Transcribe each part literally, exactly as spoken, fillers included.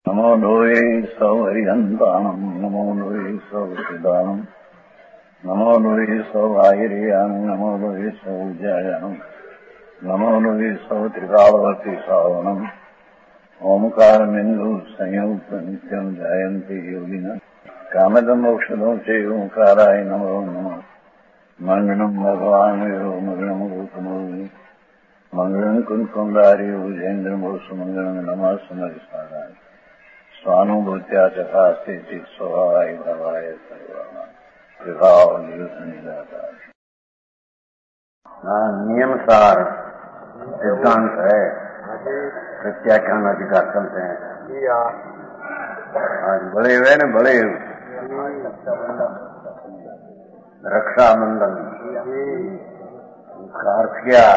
नमो लोये सौहरिहन्ताणम् नमो लोये सौचिदानम् नमो लोये सौभागिर्यानम् नमो लोये सौजायानम् नमो लोये सौत्रिकालवती सावनम् ओंकारमिन्दु संयुक्त नित्यम् जायन्ति योगिनः कामदम् मोक्षदम् च ओंकाराय नमो नमः मङ्गलम् भगवान् विरो मङ्गलम् रूपमोहि मङ्गलम् कुन्कुण्डारि भुजेन्द्रमोसुमङ्गलम् नमः समरिसाराय स्वानुभूत्या चकास्ते स्वभावाय भवाय सर्वाणां विभाव निदाता। नियमसार सिद्धांत है, प्रत्याख्यान अधिकार चलते हैं। आज बड़े हुए न बड़े रक्षाबंधन उसका अर्थ क्या?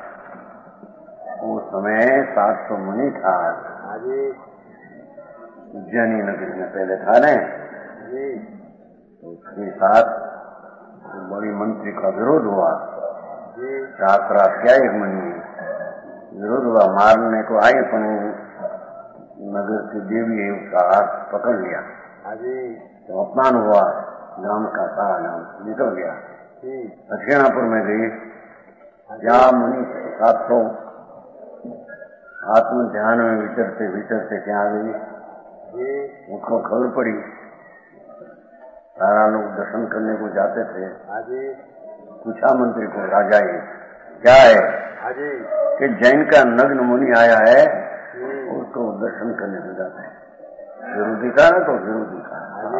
उस समय सात सौ मुनि था उज्जैनी नगरी में पहले था ने, तो उसके साथ बड़ी मंत्री का विरोध हुआ। रात रात क्या एक महीने विरोध हुआ, मारने को आई अपन नगर की देवी है उसका हाथ पकड़ लिया, तो अपमान हुआ, गांव का सारा गांव निकल गया। दक्षिणापुर में गई, जहाँ मुनि सात सौ आत्म ध्यान में विचरते विचरते क्या गई, उसको खबर पड़ी। सारा लोग दर्शन करने को जाते थे। पूछा मंत्री को, राजा ये क्या है? कि जैन का नग्न मुनि आया है, उसको दर्शन करने को जाते हैं। विरोधी का ना तो विरोधी का,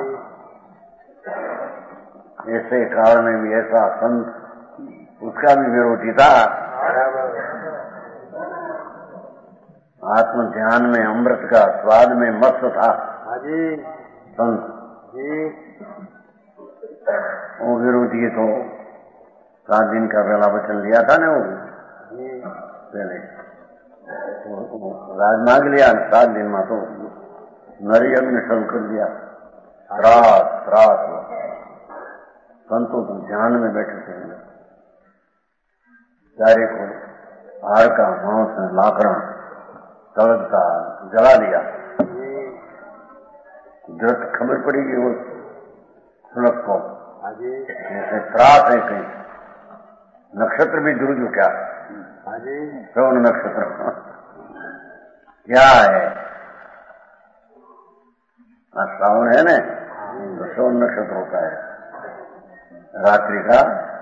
ऐसे काल में भी ऐसा संत उसका भी विरोधी था। आत्म ध्यान में अमृत का स्वाद में मस्त था संत, वो विरोधी तो सात दिन का पहला वचन लिया था ना, वो पहले राज मांग लिया, सात दिन में तो नरी अग्नि शुरू कर दिया। रात रात संतों तो ध्यान में बैठे थे, चारे को हार का मांस लाकड़ा तड़कता जला दिया। दृढ़ खबर पड़ी कि वो सुलभ को जैसे त्रास है कहीं। नक्षत्र भी जुड़ क्या, श्रवण नक्षत्र क्या है? श्रावण है ना, तो श्रवण नक्षत्र होता है रात्रि का।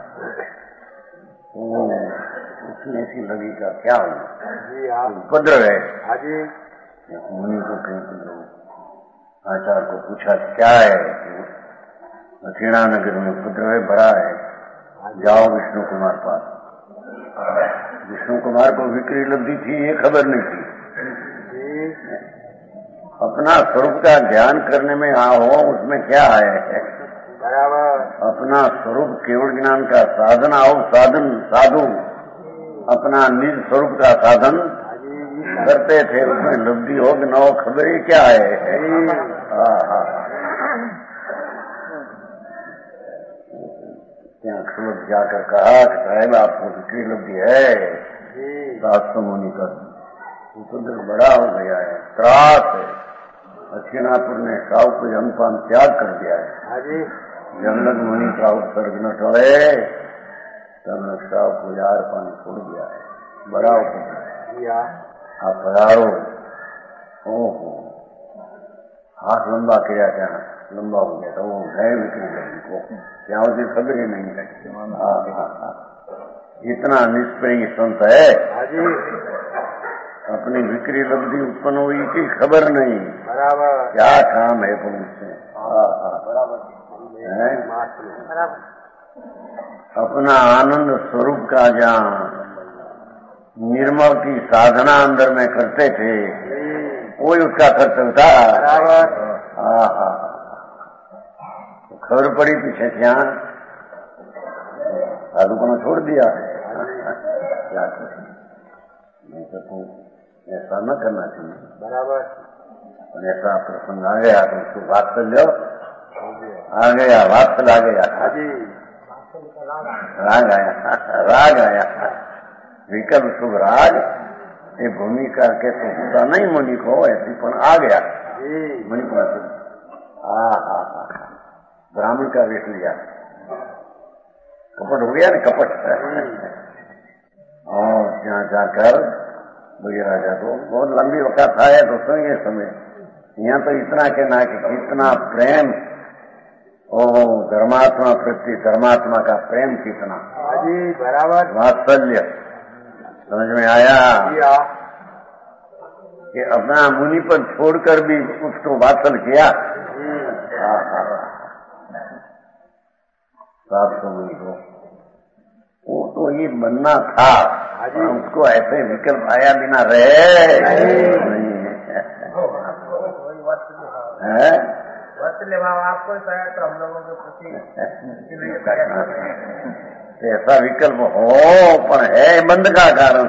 वो उसमें ऐसी लगी का क्या हुआ, उपद्रव है। मुनि को कहीं आचार्य को पूछा क्या है? दक्षिणा नगर में उपद्रव है, बड़ा है, जाओ विष्णु कुमार पास। विष्णु कुमार को विक्री लब्धि थी, ये खबर नहीं थी। अपना स्वरूप का ध्यान करने में आओ, उसमें क्या है? अपना स्वरूप केवल ज्ञान का साधन आओ, साधन साधु अपना निज स्वरूप का साधन करते थे, उसमें लब्धि हो कि न हो खबर ही क्या है। क्या खबर जाकर कहा कि साहेब आपको विक्री लब्धि है, सात सौ मुनि का उपद्रव बड़ा हो गया है, त्रास है। दक्षिणापुर ने साहु को जमपान त्याग कर दिया है। जंगल मुनि का उत्सर्ग न टले, तब साहु को यार पानी छोड़ दिया है, बड़ा उपद्रव है। आप पधारो। ओहो, हाथ लंबा किया, क्या लंबा हो गया था, वो गए विक्री लब्धि को, क्या होती खबर ही नहीं है। इतना निष्प्रिय संत है, अपनी विक्री लब्धि उत्पन्न हुई की खबर नहीं। क्या काम है पुरुष से? अपना आनंद स्वरूप का जहाँ निर्मल की साधना अंदर में करते थे, वही उसका कर्तव्य था। खबर पड़ी पीछे क्या साधु को छोड़ दिया, क्या करें? नहीं तो तू ऐसा न करना चाहिए। बराबर ऐसा प्रसंग आ गया तो उसको बात कर लो, आ गया बात आ गया, राग आया, राग आया, विकल्प शुभ राग ये भूमिका के तो होता नहीं मुनि को, ऐसी पण आ गया। मणिपुर से आ हा हा ब्राह्मण का वेश लिया, कपट हो गया ना, कपट। और यहाँ जाकर राजा को बहुत लंबी वक्त आया तो सुनिए समय, यहाँ तो इतना कहना कि कितना प्रेम, ओ धर्मात्मा प्रति धर्मात्मा का प्रेम कितना जी बराबर, वात्सल्य समझ में आया कि अपना मुनि पर छोड़कर भी उसको वात्सल किया। सात सौ मुनि को वो तो ये बनना था, उसको ऐसे विकल्प आया बिना रहे नहीं है। वात्सल्य भाव आपको शायद तो हम लोगों के प्रति ऐसा विकल्प हो, पर है बंद का कारण।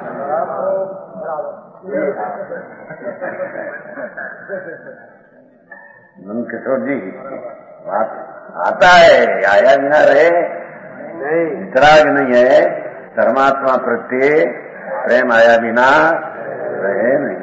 नंद किशोर जी बात आता है, आया बिना रहे नहीं, वितराग नहीं है। धर्मात्मा प्रति प्रेम आया बिना रहे नहीं।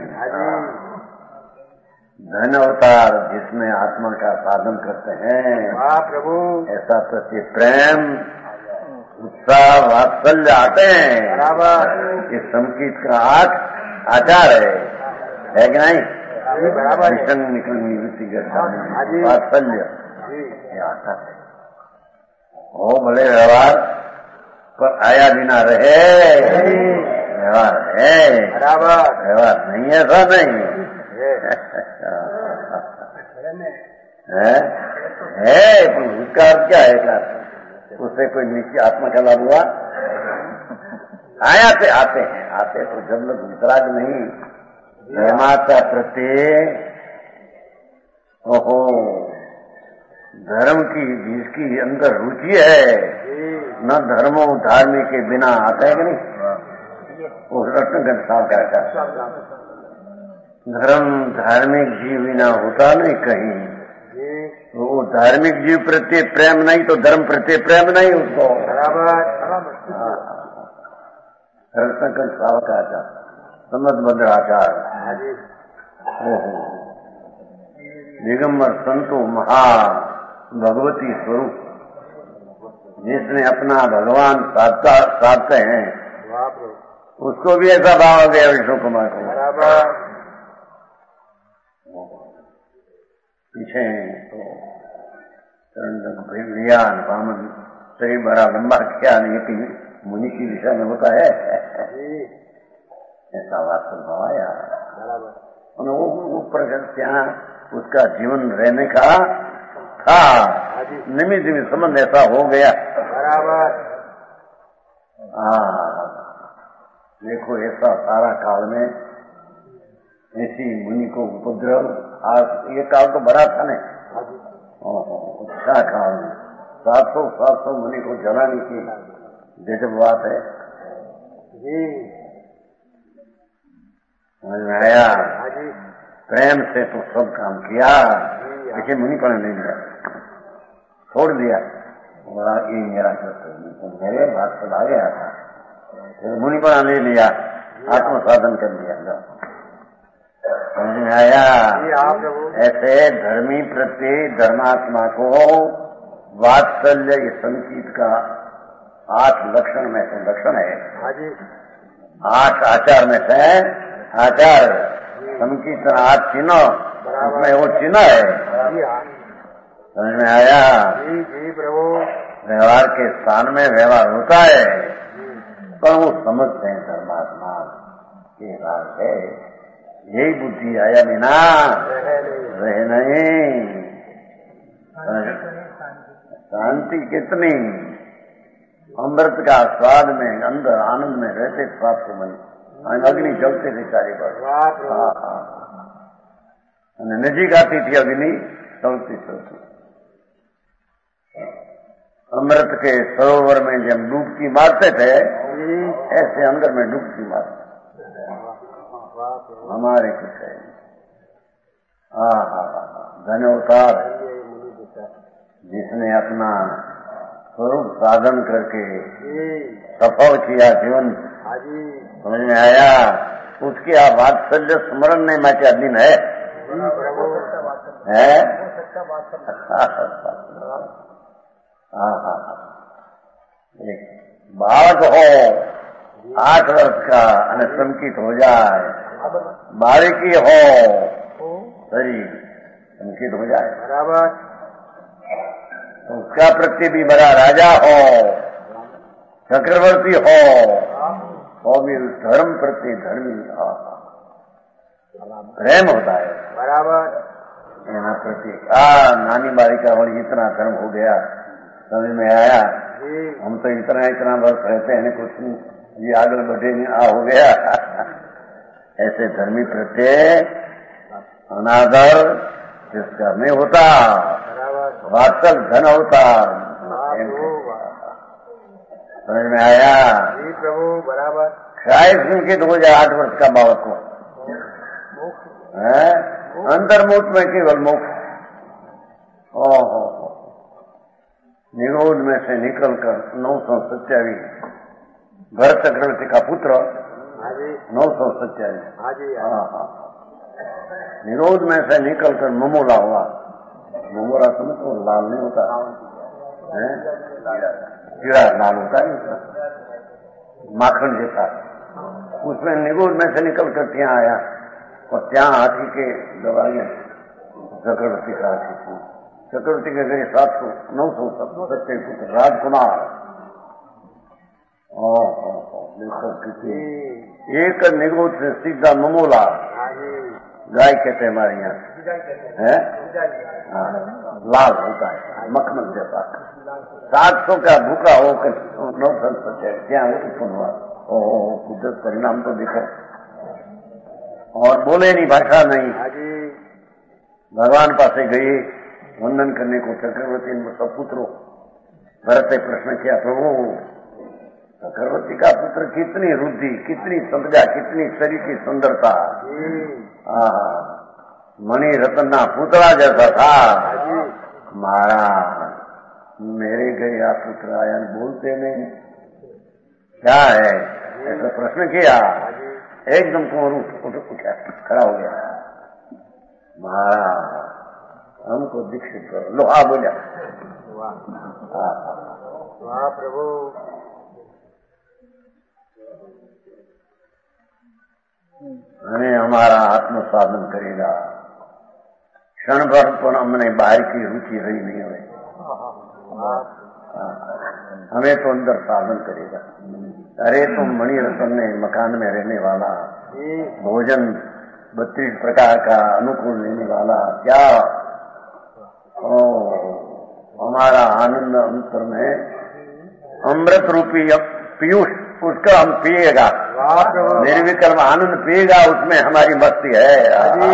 धन अवतार जिसमें आत्मा का साधन करते हैं, वाह प्रभु, ऐसा प्रति प्रेम उत्साह वात्सल्य आते हैं। बराबर, ये संगीत का आठ आचार है, है कि नहीं? बराबर, निकल निकलनी वात्सल्य ये आता है। हो भले व्यवहार पर आया बिना रहे, व्यवहार है, बराबर, व्यवहार नहीं ऐसा नहीं है, है पर उसका अर्थ क्या है? उससे कोई निश्चय आत्मा का लाभ हुआ? आया से आते हैं, आते तो जब लोग वितराग नहीं, धर्मात्मा प्रति ओहो धर्म की जिसकी अंदर रुचि है, न धर्मो धार्मिक के बिना आता है कि नहीं? वो रत्नगंज साहब का धर्म धार्मिक जीव बिना होता नहीं कहीं। वो धार्मिक जीव प्रति प्रेम नहीं तो धर्म प्रति प्रेम नहीं उसको। रत्नगंज साहब का आचार, समझ आचार, ओहो दिगंबर संतो महा भगवती स्वरूप, जिसने अपना भगवान साधता साधते हैं, उसको भी ऐसा भाव हो गया विष्णु कुमार को। पीछे तो चरण बामन शरीर बड़ा लंबा क्या नहीं कि मुनि की दिशा में होता है, ऐसा वास्तव भाव आया। वो ऊपर यहाँ उसका जीवन रहने का था, निमित्त निमित्त संबंध ऐसा हो गया। बराबर, हाँ देखो ऐसा सारा काल में ऐसी मुनि को उपद्रव, आज ये काल तो बड़ा था नहीं, अच्छा काल में सात सौ सात सौ मुनि को जलाने की गजब बात है जी। समझ में आया? प्रेम से तो सब काम किया, लेकिन मुनि पर नहीं दिया, छोड़ दिया। बोला ये मेरा कर्तव्य, तो मेरे बात से आ गया था, फिर मुनि पर ले लिया, आत्म साधन कर लिया। समझ में आया? ऐसे धर्मी प्रति धर्मात्मा को वात्सल्य ये संगीत का आठ लक्षण में से लक्षण है, आठ आचार में से आचार संकीर्तन आठ चिन्ह, उसमें वो चिन्ह है। समझ में आया? जी जी प्रभु, व्यवहार के स्थान में व्यवहार होता है, पर वो समझते हैं धर्मात्मा के राज है, यही बुद्धि आया बिना रहे नहीं। शांति कितनी, अमृत का स्वाद में अंदर आनंद में रहते स्वाद को मन अग्नि जलते थे चारे पर, नजीक आती थी अग्नि चलती चलती। अमृत के सरोवर में जब डुबकी मारते थे, ऐसे अंदर में डुबकी मारते हमारे कुछ है। हाँ हाँ हाँ धन्यवाद, जिसने अपना स्वरूप साधन करके सफल किया जीवन, समझ में आया? उसकी वात्सल्य स्मरण नहीं मैं क्या दिन है, है। सच्चा बात हाँ हाँ हाँ, एक बालक हो आठ वर्ष का અને संकित हो जाए, बालिकी हो शरीर संकित हो जाए बराबर, तो उसका प्रति भी बड़ा राजा हो, चक्रवर्ती हो, वो भी धर्म प्रति धर्मी प्रेम होता है बराबर। यहाँ प्रति। आ नानी बालिका वाली इतना धर्म हो गया, समझ में आया। हम तो इतना इतना वर्ष रहते हैं कुछ ये आगे बढ़े नहीं, आ हो गया। ऐसे धर्मी प्रत्यय अनादर जिसका नहीं होता, वात्सल धन होता। समझ में आया जी प्रभु, बराबर। शायद संकेत हो जाए आठ वर्ष का बालक को, है अंतर्मुख में केवल मोक्ष। ओहो, निरोध में से निकलकर नौ सौ सत्यावीस भरत चक्रवर्ती का पुत्र नौ सौ सत्यावीस हाँ हाँ निरोध में से निकलकर ममोला हुआ। ममोला समझ तो लाल नहीं होता है, कीड़ा लाल होता है उसका, माखन जैसा। उसमें निरोध में से निकलकर ત્યાં आया और ત્યાં हाथी के दवाइयां चक्रवर्ती का हाथी थी। चक्रवर्ती के गए सात सौ नौ सौ सत्य पुत्र राजकुमार। देखो किसी एक निगोद से सीधा ममोला, गाय कहते हैं हमारे यहाँ है, लाल होता है मखमल जैसा। सात सौ का भूखा होकर नौ सौ सत्य क्या हुआ, कुदरत परिणाम तो देखो। और बोले नहीं, भाषा नहीं। भगवान पासे गए वंदन करने को चक्रवर्ती सब पुत्रों। भरत ने प्रश्न किया, प्रभु चक्रवर्ती का पुत्र कितनी रुद्धि, कितनी संज्ञा, कितनी शरीर की सुंदरता, मणि रत्ना पुतला जैसा था। महाराज मेरे गए आप पुत्र आया बोलते नहीं, क्या है ऐसा प्रश्न किया। एकदम कुंवर उठ उठा खड़ा हो गया। महाराज हमको दीक्षित करो, लोहा बोला। वाह प्रभु, અને हमारा आत्म साधन करेगा। क्षण भर पर हमने बाहर की रुचि रही नहीं हुई, हमें तो अंदर साधन करेगा। अरे तुम मणि रतन ने मकान में रहने वाला, भोजन बत्तीस प्रकार का अनुकूल लेने वाला, क्या ओ, हमारा आनंद अंतर में अमृत रूपी पीयूष उसका हम पिएगा, निर्विकल्प आनंद पिएगा, उसमें हमारी मस्ती है।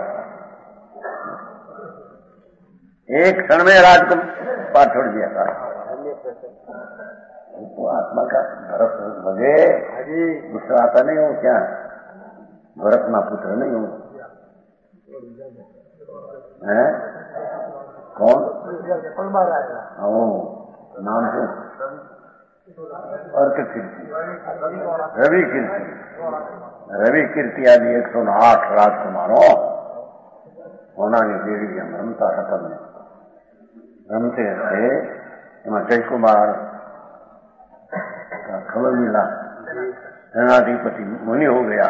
एक क्षण में राज को पार छोड़ दिया था। तो आत्मा का भरत लगे, दूसरा आता नहीं हो क्या, भरत ना पुत्र नहीं हो है कौन? ओ नाम से अर्क कीर्ति, रवि कीर्ति, रवि कीर्ति आदि एक सौ आठ राजकुमारों होना की देवी हम रमता खत्म में रमते थे। जय कुमार का खबर मिला, सेनाधिपति मुनि हो गया।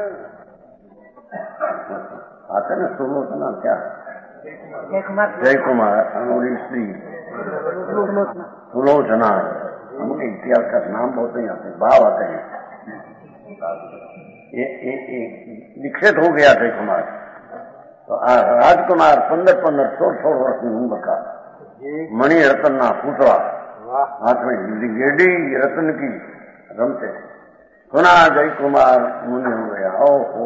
आते ना सुलोचना, क्या जय कुमार और स्त्री सुलोचना, उनके इतिहास का नाम बहुत नहीं आते, भाव आते हैं। ये, ये, ये दीक्षित हो गया जय कुमार। तो राजकुमार पंद्रह पंद्रह सोलह सोलह वर्ष की उम्र का, मणि रतन ना पुतला, हाथ में गेडी रतन की रमते। सुना जय कुमार मुनि हो गया। ओहो,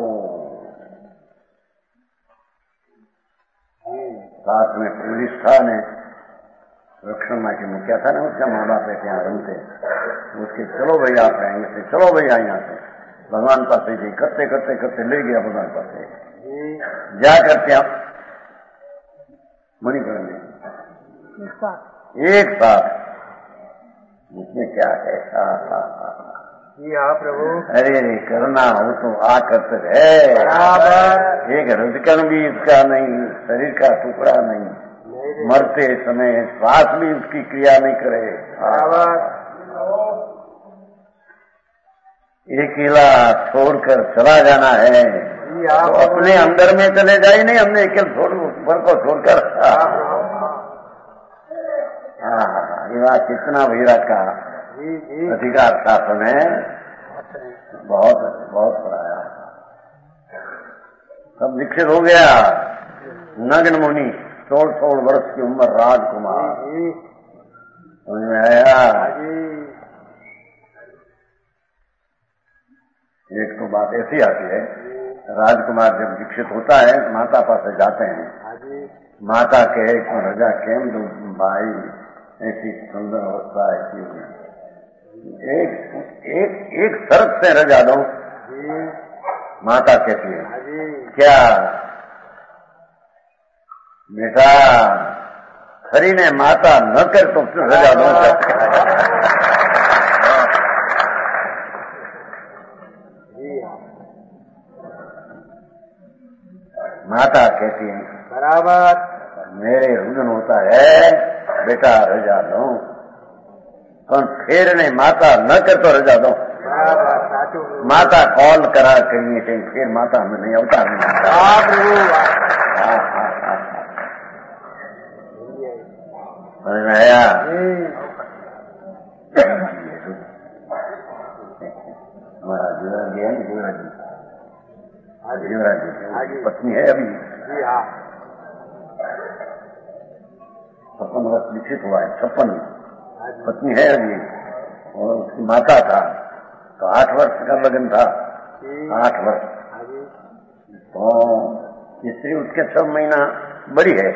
साथ में प्रतिष्ठा ने रक्षण माँ की मुखिया था ना, उसका माँ बाप है यहाँ रमते, उसके चलो भैया आप आएंगे से, चलो भैया यहाँ से भगवान पास जी करते करते करते ले गया भगवान पास। जा करते आप मणिकरण में एक साथ, इसमें क्या है, जी हाँ प्रभु। अरे करना हो तो आ करते है बराबर। एक हृदकन भी इसका नहीं, शरीर का टुकड़ा नहीं, नहीं मरते समय श्वास भी उसकी क्रिया नहीं करे। बराबर। अकेला छोड़कर चला जाना है तो अपने अंदर में चले जाए, नहीं हमने अकेले छोड़ ऊपर को छोड़कर। हाँ ये बात कितना भैरा का अधिकार शासन है, बहुत बहुत पढ़ाया। सब विकसित हो गया। नग्न मुनि सोलह सोलह वर्ष की उम्र, राजकुमार, समझ में आया। एक तो बात ऐसी आती है, राजकुमार जब विकसित होता है माता पास जाते हैं, माता कहे तो रजा केम दो भाई, ऐसी सुंदर अवस्था ऐसी एक एक एक शर्त से रजा दो। माता कहती है क्या बेटा, खरी ने माता न कर तो फिर रजा दो। माता कहती है बराबर, मेरे रुदन होता है बेटा रजा दो, पर फिर ने माता न कर तो रजा दो। माता कॉल करा करिए थे, फिर माता हमें नहीं अवतार नहीं। समझ में आया। हमारा युवराज है ना, युवराज जी, युवराज जी पत्नी है अभी, छप्पन वर्ष विकसित हुआ है, छप्पन पत्नी है अभी, और उसकी माता था तो आठ वर्ष का लगन था, आठ वर्ष। तो स्त्री उसके छह महीना बड़ी है,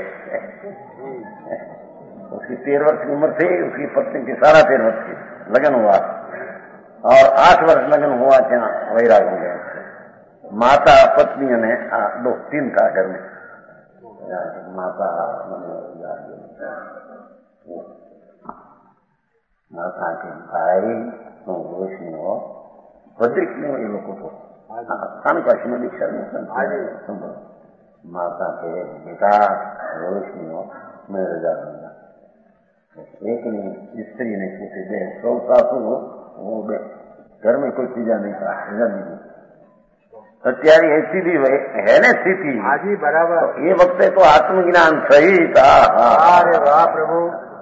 उसकी तेरह वर्ष की उम्र थी, उसकी पत्नी की साढ़ा तेरह वर्ष की लगन हुआ, और आठ वर्ष लगन हुआ क्या वैराग हो गया। माता पत्नी ने दो तीन था घर में, माता माता के भाई तो रोशनी हो बद्रिक में ये लोगों को स्थान काशी में दीक्षा में माता के बेटा रोशनी हो मैं रजा दूंगा। एक ने स्त्री ने पूछे दे सौ सासू हो, वो घर में कोई चीजा नहीं था, रजा नहीं। અત્યારે ऐसी भी है ना स्थिति। हाजी बराबर। तो ये वक्त तो आत्मज्ञान सही था। अरे वाह प्रभु।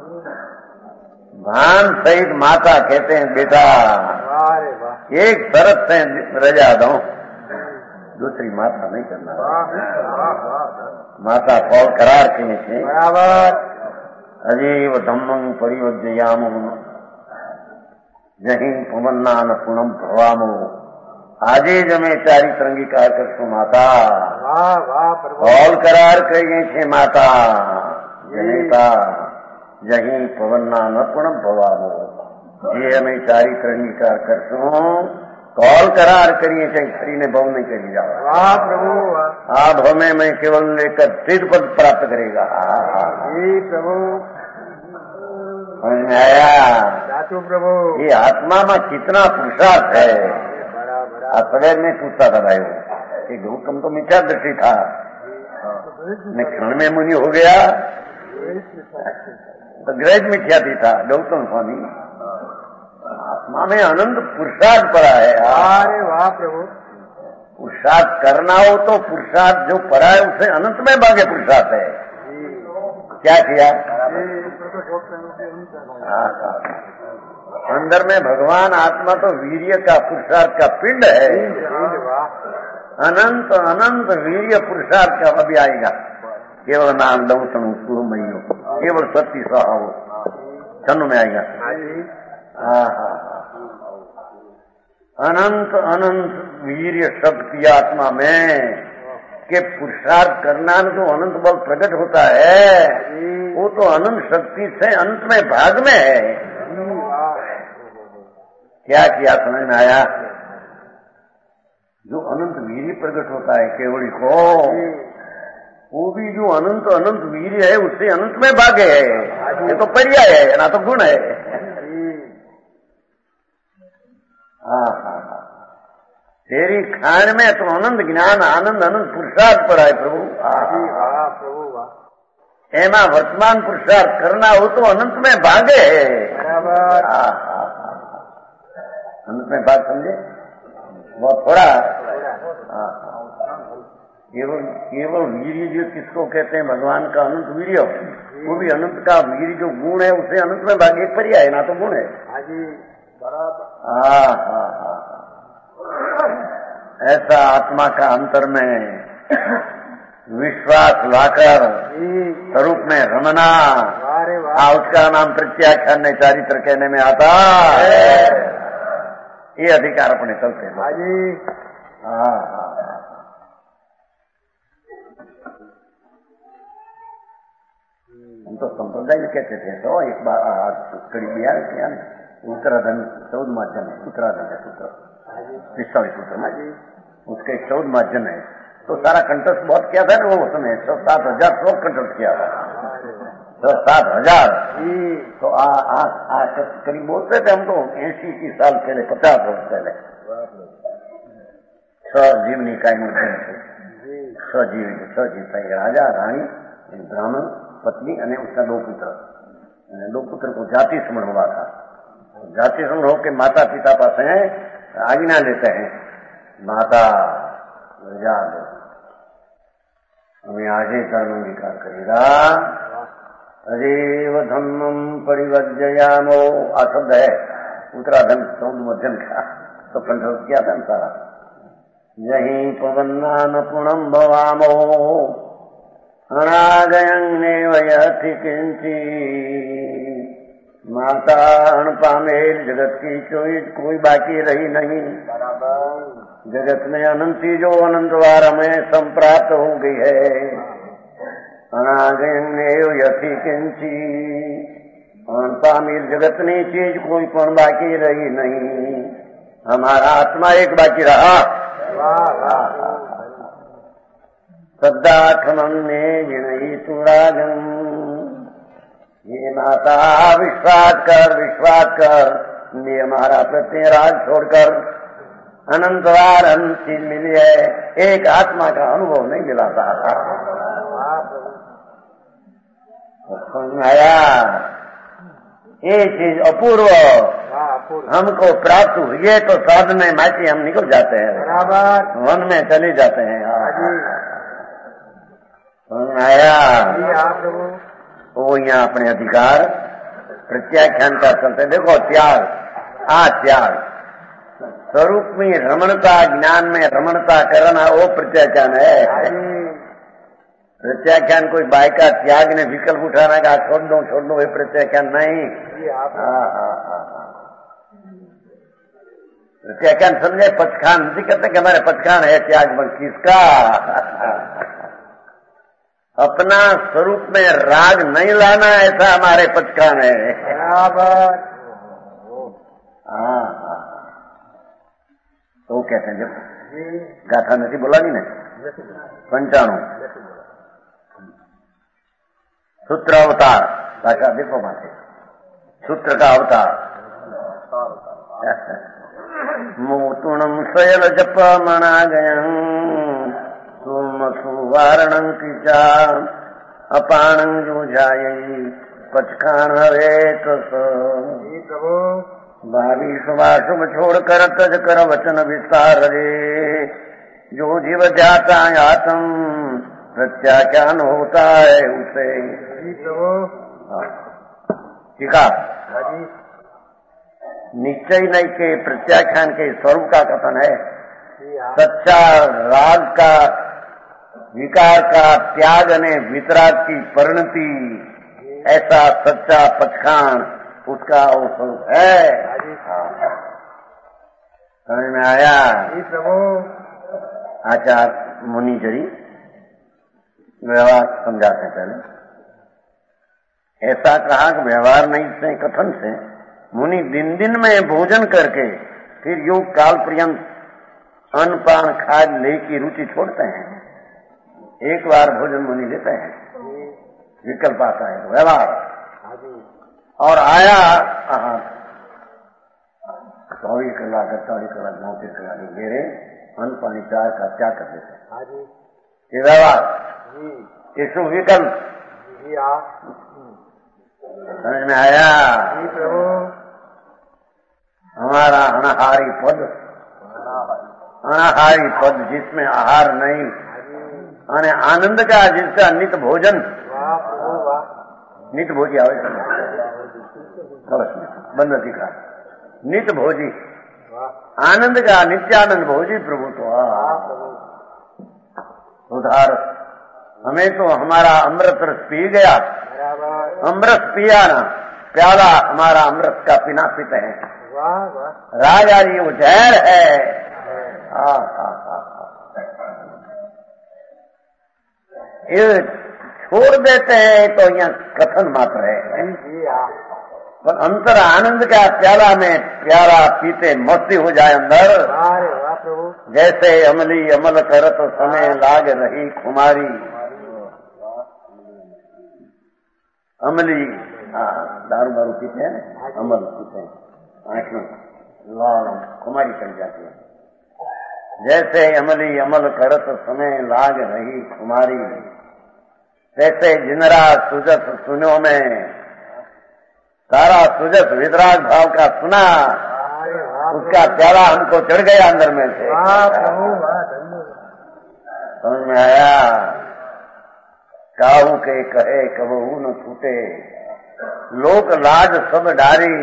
भान सहित माता कहते हैं बेटा अरे वाह, एक शरत से रजा दो, दूसरी माता नहीं करना। माता कौल करार किए थे बराबर। अजीव धम्मं परिवज्जयामो जहीं पुमन्नान पुनम भवामो आजे जमे चारित्र अंगीकार करशो माता। वाह वाह प्रभु। कौल करार करिए थे माता जनेता जहीं पवन्ना न पुनम भवामो, ये हमें चारित्र अंगीकार करशो, कौल करार करिए थे, स्त्री ने बहु नहीं करी जाओ। वाह प्रभु। आप हमें मैं केवल लेकर सिद्ध पद प्राप्त करेगा। जी प्रभु। समझ में आया। साचू प्रभु। ये आत्मा में कितना पुरुषार्थ है। सवेर में पूछता था भाई कि गौतम तो मिथ्या दृष्टि था, मैं क्षण में मुनि हो गया, तो ग्रह मिथ्याति था गौतम स्वामी। आत्मा में अनंत पुरुषार्थ पड़ा है। अरे वाह प्रभु। पुरुषार्थ करना हो तो पुरुषार्थ जो पड़ा है उसे अनंत में भागे पुरुषार्थ है। क्या किया? अंदर में भगवान आत्मा तो वीर्य का पुरुषार्थ का पिंड है। अनंत अनंत वीर्य पुरुषार्थ का अभी आएगा। केवल नाम दौसण सुरमयो, केवल सत्य सहाव छन्न में आएगा। अनंत अनंत वीर्य शक्ति आत्मा में के पुरुषार्थ करना जो अनंत बल प्रकट होता है, वो तो अनंत शक्ति से अंत में भाग में है। क्या किया समझ में आया? जो अनंत वीर्य प्रकट होता है केवड़ी को, वो भी जो अनंत अनंत वीर्य है उससे अनंत में भागे है। ये तो पर्याय है ना, तो गुण है। हाँ हाँ हाँ तेरी खान में तो आनंद ज्ञान आनंद आनंद पुरुषार्थ पर आए प्रभु। वाह प्रभु वाह। एमा वर्तमान पुरुषार्थ करना हो तो अनंत में भागे है। बराबर। हाँ हाँ हाँ अनंत में भाग समझे वो थोड़ा। हाँ केवल केवल वीर्य जो किसको कहते हैं भगवान का अनंत वीर्य, वो भी अनंत का वीर्य जो गुण है उसे अनंत में भागे पर्याय ना तो गुण है। हाँ जी बराबर। हाँ हाँ हाँ ऐसा आत्मा का अंतर में विश्वास लाकर स्वरूप में रमना, हाँ उसका नाम प्रत्याख्यान में चारित्र कहने में आता है। ये अधिकार अपने चलते हैं। हाँ जी हाँ हाँ हम तो संप्रदाय में कहते थे तो एक बार करीब यार क्या उत्तराधन चौदह माध्यम है, उत्तराधन है सूत्र पिस्तावी सूत्र में उसका एक चौदह माध्यम है तो सारा कंठस्थ बहुत किया था ना वो उसने छह सात हजार श्लोक कंठस्थ किया था। छह सात हजार तो आ, आ, आ, करीब बोलते थे हम तो ऐसी की साल पहले पचास वर्ष पहले छह जीवनी का मूर्ति छह जीव छह जीव था। एक राजा रानी एक ब्राह्मण पत्नी और उसका दो पुत्र। दो पुत्र को जाति समण हुआ था। जाति समण होकर माता पिता पास हैं आज्ञा लेते हैं माता याद हमें आगे कर्म अंगीकार करेगा अरेव धम्मम परिवर्जयामो आ शब्द है उत्तराधन चौदह मध्यम का तो कंठस्थ किया था सारा। यही पवन्ना न पुणम भवामो अनागयंगेव यथि किंची माता अण पामेल जगत की कोई कोई बाकी रही नहीं। जगत में अनंती जो अनंतवार हमें संप्राप्त हो गई है। अनागयंगेव यथि किंची अण पामेल जगत में चीज कोई पण बाकी रही नहीं। हमारा आत्मा एक बाकी रहा। सद्दाठमन्ने जिनई तुरागम ये माता विश्वास कर विश्वास कर ये हमारा प्रत्यय राग छोड़कर अनंतवार अनंत चीज मिली है एक आत्मा का अनुभव नहीं मिला था। आया ये चीज अपूर्व हमको प्राप्त हुई है तो साधन में माची हम निकल जाते हैं बराबर वन में चले जाते हैं। आया वो यहाँ अपने अधिकार प्रत्याख्यान का चलते देखो त्याग आ त्याग स्वरूप में रमणता ज्ञान में रमणता करना वो प्रत्याख्यान है। प्रत्याख्यान कोई बाय का त्याग ने विकल्प उठाना का छोड़ दो छोड़ दो ये प्रत्याख्यान नहीं। हाँ हाँ हाँ प्रत्याख्यान समझे पचखान नहीं कहते कि हमारे पचखान है त्याग बल किसका अपना स्वरूप में राग नहीं लाना ऐसा हमारे पचखान है। बराबर हाँ हाँ तो कहते हैं जब गाथा नहीं बोला नहीं ना पंचाणु सूत्र अवतार भाषा देखो माथे सूत्र का अवतार मोतुणम स्वयल जप मना गयं सोम सुवारणं किचा अपाणं योजायै पचखान हवे प्रभु भावी शुभाशुभ छोड़ कर तज कर वचन विस्तार रे जो जीव जाता आत्म प्रत्याख्यान होता है उसे ठीक है। निश्चय नहीं के प्रत्याख्यान के स्वरूप का कथन है। सच्चा राग का विकार का त्याग ने वितराग की परिणति ऐसा सच्चा पचखान उसका वो स्वरूप है। समझ में आया प्रभु। आचार्य मुनि जरी व्यवहार समझाते पहले ऐसा कहा कि व्यवहार नहीं से कथन से मुनि दिन दिन में भोजन करके फिर योग काल पर्यंत अन्न पान खाद ले की रुचि छोड़ते हैं। एक बार भोजन मुनि लेते हैं विकल्प आता है व्यवहार और आया चौबीस कलाक अड़तालीस कलाक चौंतीस कलाक मेरे अन्न पानी चार का त्याग कर देते हैं। ये व्यवहार यीशु विकल्प समझ में आया? हमारा अनाहारी पद, अनाहारी पद जिसमें आहार नहीं, अने आनंद का जिसका नित्य भोजन, नित्य भोजी आवश्यक बंद दिखा नित्य भोजी आनंद का नित्यानंद भोजी प्रभु तो उधार हमें तो हमारा अमृत रस पी गया, अमृत पिया ना प्याला हमारा अमृत का पीना पीते हैं। राजा जी वो जहर है। हा हा हा ये छोड़ देते हैं तो यहाँ कथन मात्र है, पर अंतर आनंद का प्याला में प्याला पीते मस्ती हो जाए अंदर। जैसे अमली अमल करत समय लाग रही खुमारी, अमली हाँ दारू दारू पीते हैं, अमल पीते हैं, आंख में लाल खुमारी चढ़ जाती है। जैसे अमली अमल करत समय लाग रही खुमारी, जैसे जिनरा सुजस सुनो में सारा सुजस वितराग भाव का सुना, उसका प्याला हमको चढ़ गया अंदर में से। समझ में आया? काहू के कहे कबहू न छूटे, लोक लाज सब डारी।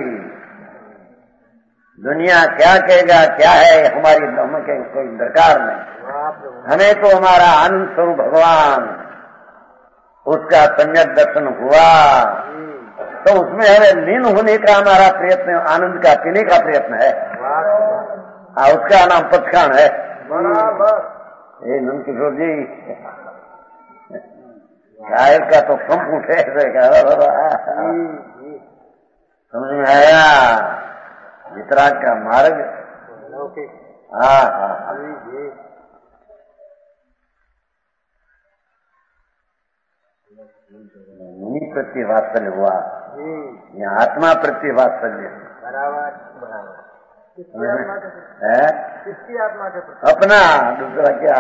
दुनिया क्या कहेगा क्या है हमारी हमें कोई दरकार नहीं, हमें तो हमारा आनंद स्वरूप भगवान उसका सम्यक दर्शन हुआ तो उसमें हमें लीन होने का हमारा प्रयत्न, आनंद का पीने का प्रयत्न है। आ, उसका नाम पचखान है। ये नंद किशोर जी गायक का तो कम उठे समझ में आया? वितराग का मार्ग। हाँ हाँ मुनि प्रति वात्सल्य हुआ, यहाँ आत्मा प्रति वात्सल्य है। किसकी आत्मा के प्रति? अपना दूसरा क्या?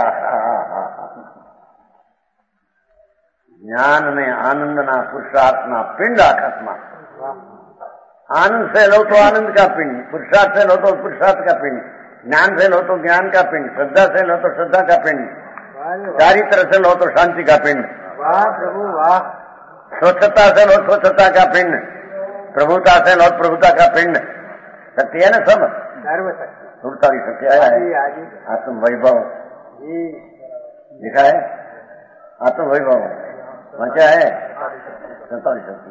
ज्ञान में आनंद ना पुरुषार्थ ना पिंड आत्मा। आनंद से लो तो आनंद का पिंड, पुरुषार्थ से लो तो पुरुषार्थ का पिंड, ज्ञान से लो तो ज्ञान का पिंड, श्रद्धा से लो तो श्रद्धा का पिंड, चारित्र से लो तो शांति का पिंड। वाह प्रभु वाह। स्वच्छता से लो स्वच्छता का पिंड, प्रभुता से लो प्रभुता का पिंड। शक्ति है ना सब, सर्व शक्ति सुरता भी शक्ति आया है। आत्म वैभव लिखा है, आत्म वैभव वहाँ क्या है? सैतालीस शक्ति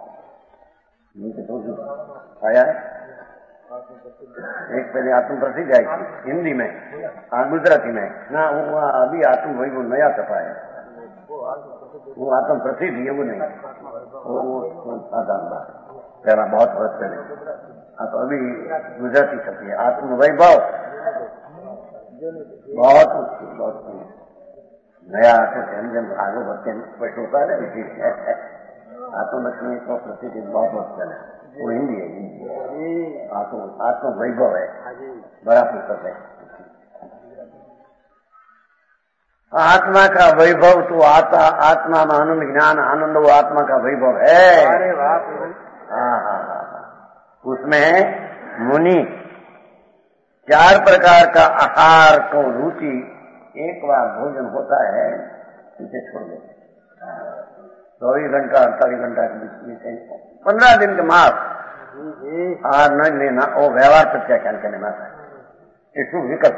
आया है। एक पहले आत्म प्रसिद्ध आई थी हिंदी में, हाँ गुजराती में ना, वो अभी आत्म वैभव नया छपा है। वो आत्म प्रसिद्ध है वो नहीं, वो वो साधारण बात पहला बहुत वर्ष पहले। हाँ तो अभी गुजराती छपी है आत्म वैभव, बहुत बहुत नया जन आगे बढ़ते स्पष्ट होता है। आत्मलक्ष्मी तो प्रसिद्ध बहुत बहुत पहले, वो हिंदी है, हिंदी आत्म आत्म वैभव है, बड़ा पुस्तक है। आत्मा का वैभव तो आता आत्मा में आनंद ज्ञान आनंद वो आत्मा का वैभव है। हाँ हाँ हाँ उसमें मुनि चार प्रकार का आहार को रुचि एक बार भोजन होता है इसे छोड़ देते, चौबीस घंटा अड़तालीस घंटा के बीच पंद्रह दिन के मास आहार न लेना वो व्यवहार प्रत्याख्यान करने में आता है। इसको विकल्प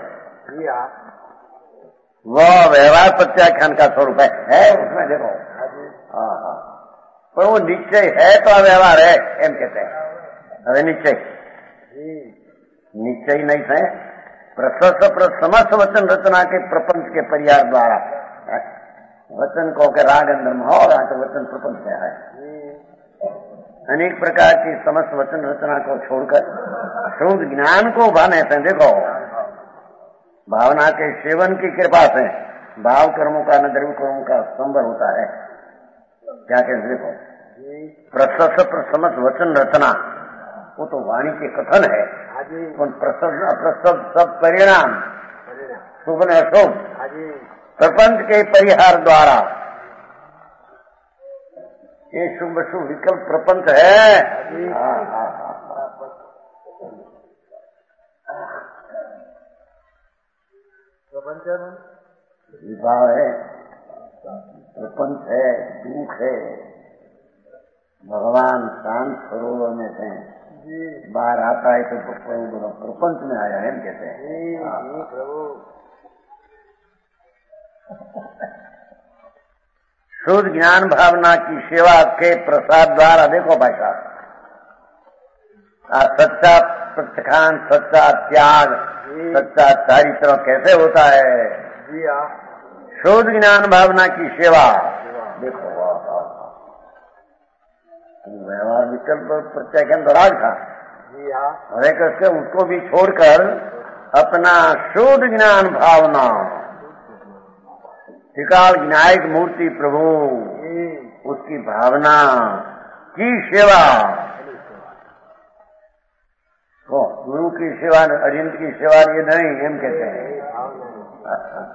वह व्यवहार प्रत्याख्यान का स्वरूप है, है उसमें देखो। हाँ हाँ पर वो निश्चय है तो व्यवहार है एम कहते हैं। अरे निश्चय निश्चय नहीं है, प्रशस्त समस्त वचन रचना के प्रपंच के परिहार द्वारा वचन को के राग अंदर में हो रहा तो वचन प्रपंच क्या है। अनेक प्रकार की समस्त वचन रचना को छोड़कर शुद्ध ज्ञान को भाने से देखो, भावना के सेवन की कृपा से भाव कर्मों का न द्रव्य कर्मों का संबर होता है। क्या कहते देखो, प्रशस्त समस्त वचन रचना वो तो वाणी के कथन है, उन प्रसव अप्रसव सब परिणाम शुभ न अशुभ प्रपंच के परिहार द्वारा ये शुभ शुभ विकल्प प्रपंच है। हाँ हाँ हाँ प्रपंच विभाव है, प्रपंच है, दुख है। भगवान शांत सरोवर में थे, बाहर आता है तो प्रपंच में आया है कहते हैं। प्रभु शुद्ध ज्ञान भावना की सेवा के प्रसाद द्वारा देखो भाई साहब, सच्चा प्रत्याख्यान, सच्चा त्याग, सच्चा चारित्र कैसे होता है? जी हाँ, शुद्ध ज्ञान भावना की सेवा देखो। व्यवहार विकल्प प्रत्याख्यान तो राग था, जी हाँ, हरे कृष्ण उसको भी छोड़कर अपना शुद्ध ज्ञान भावना त्रिकाल विनायक मूर्ति प्रभु उसकी भावना की सेवा, तो गुरु की सेवा अरिंद की सेवा ये नहीं, हम कहते हैं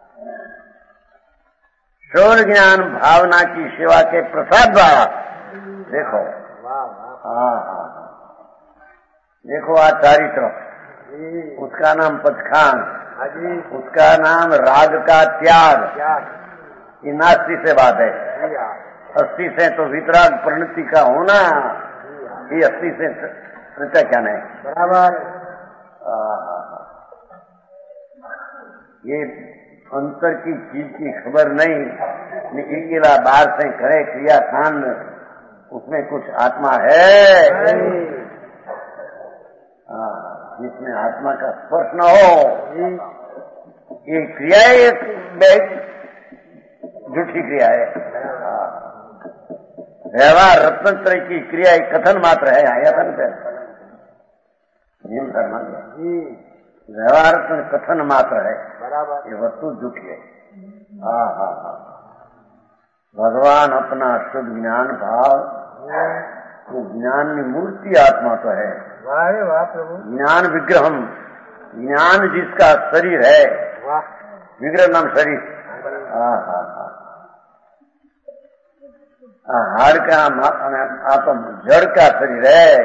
शुद्ध ज्ञान भावना की सेवा के प्रसाद द्वारा देखो। हाँ हाँ देखो आचारित्र, उसका नाम पचखान, उसका नाम राग का त्याग, ये नास्ती से बात है। अस्थि से तो वितराग परिणति का होना, ये अस्थि से प्रत्याख्यान है बराबर। ये अंतर की चीज की खबर नहीं, निकिला बाहर से करे क्रिया कांड, उसमें कुछ आत्मा है जिसमें आत्मा का स्पर्श न हो। ये क्रिया एक झूठी क्रिया है। व्यवहार रत्नत्रय की क्रिया एक कथन मात्र है, यथन पे व्यवहार कथन मात्र है, बराबर, ये वस्तु झूठी है। हाँ हाँ हाँ भगवान अपना शुद्ध ज्ञान भाव, तो ज्ञान मूर्ति आत्मा तो है। वाह वाह प्रभु, ज्ञान विग्रहम, ज्ञान जिसका शरीर है, वाह, विग्रह नाम शरीर। हाँ हाँ हाँ हाड़ का आप जड़ का शरीर है,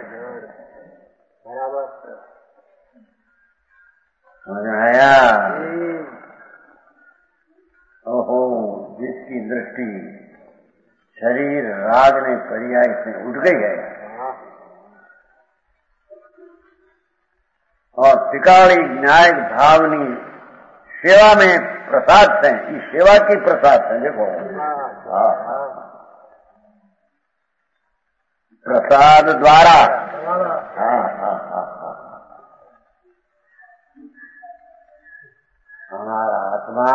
बराबर, समझ आया? ओहो, जिसकी दृष्टि शरीर राग ने पर्याय से उठ गई है और त्रिकाली न्यायिक भावनी सेवा में प्रसाद से, इस सेवा की प्रसाद से देखो। हाँ हाँ प्रसाद द्वारा, हाँ हाँ हाँ हाँ हमारा आत्मा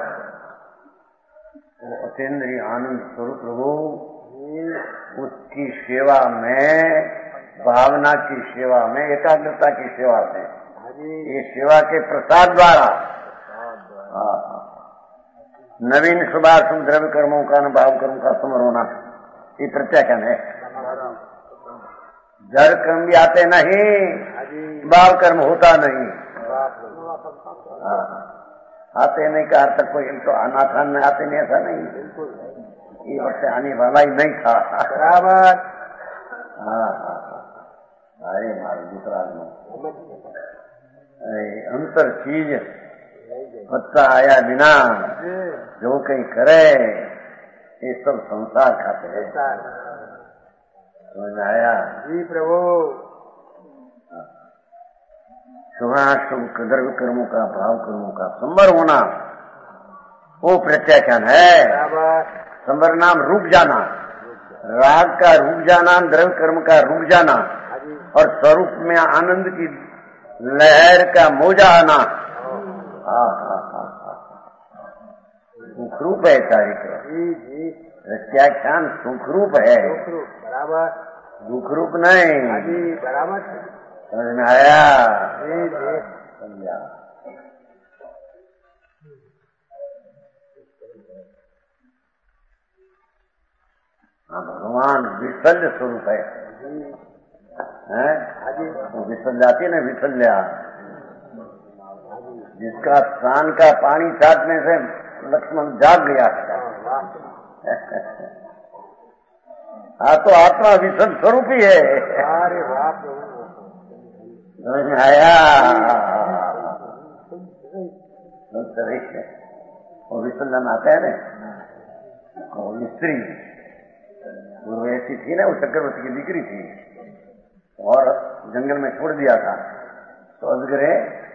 वो अतीन्द्रिय आनंद स्वरूप प्रभु उसकी सेवा में, भावना की सेवा में, एकाग्रता की सेवा में, ये सेवा के प्रसाद द्वारा नवीन शुभाशुभ द्रव्य कर्मों का न भाव कर्म का समर होना, ये प्रत्याख्यान है। जड़ कर्म भी आते नहीं, भाव कर्म होता नहीं। आते नहीं का अर्थ कोई तो आना था, न आते नहीं ऐसा नहीं, ये वक्त आने वाला ही नहीं था। बराबर, हाँ हाँ अरे मारे दूसरा अंतर चीज बच्चा आया बिना जो कहीं करे, ये सब संसार खाते हैं। समझ आया? जी प्रभु, शुभाशुभ द्रव्य कर्मों का, भाव कर्मों का संवर होना, वो प्रत्याख्यान है। संवर नाम रुक जाना, राग का रुक जाना, द्रव्य कर्म का रुक जाना, और स्वरूप में आनंद की लहर का मोजा आना। हाँ हाँ हाँ सुखरूप है चारित्र, प्रत्याख्यान सुखरूप है, बराबर, दुखरूप नहीं। बराबर, समझ में आया? समझा? हाँ भगवान विसर्ज स्वरूप है। है वो विसल्याती ने विसल्या, जिसका स्नान का पानी छाटने से लक्ष्मण जाग गया। हाँ तो आत्मा विसर्ग स्वरूप ही है। अरे बाप आया वो विसर्जन आता है ना, वो स्त्री वो ऐसी थी ना, वो चक्रवर्ती की दीकरी थी और जंगल में छोड़ दिया था, तो अजगरे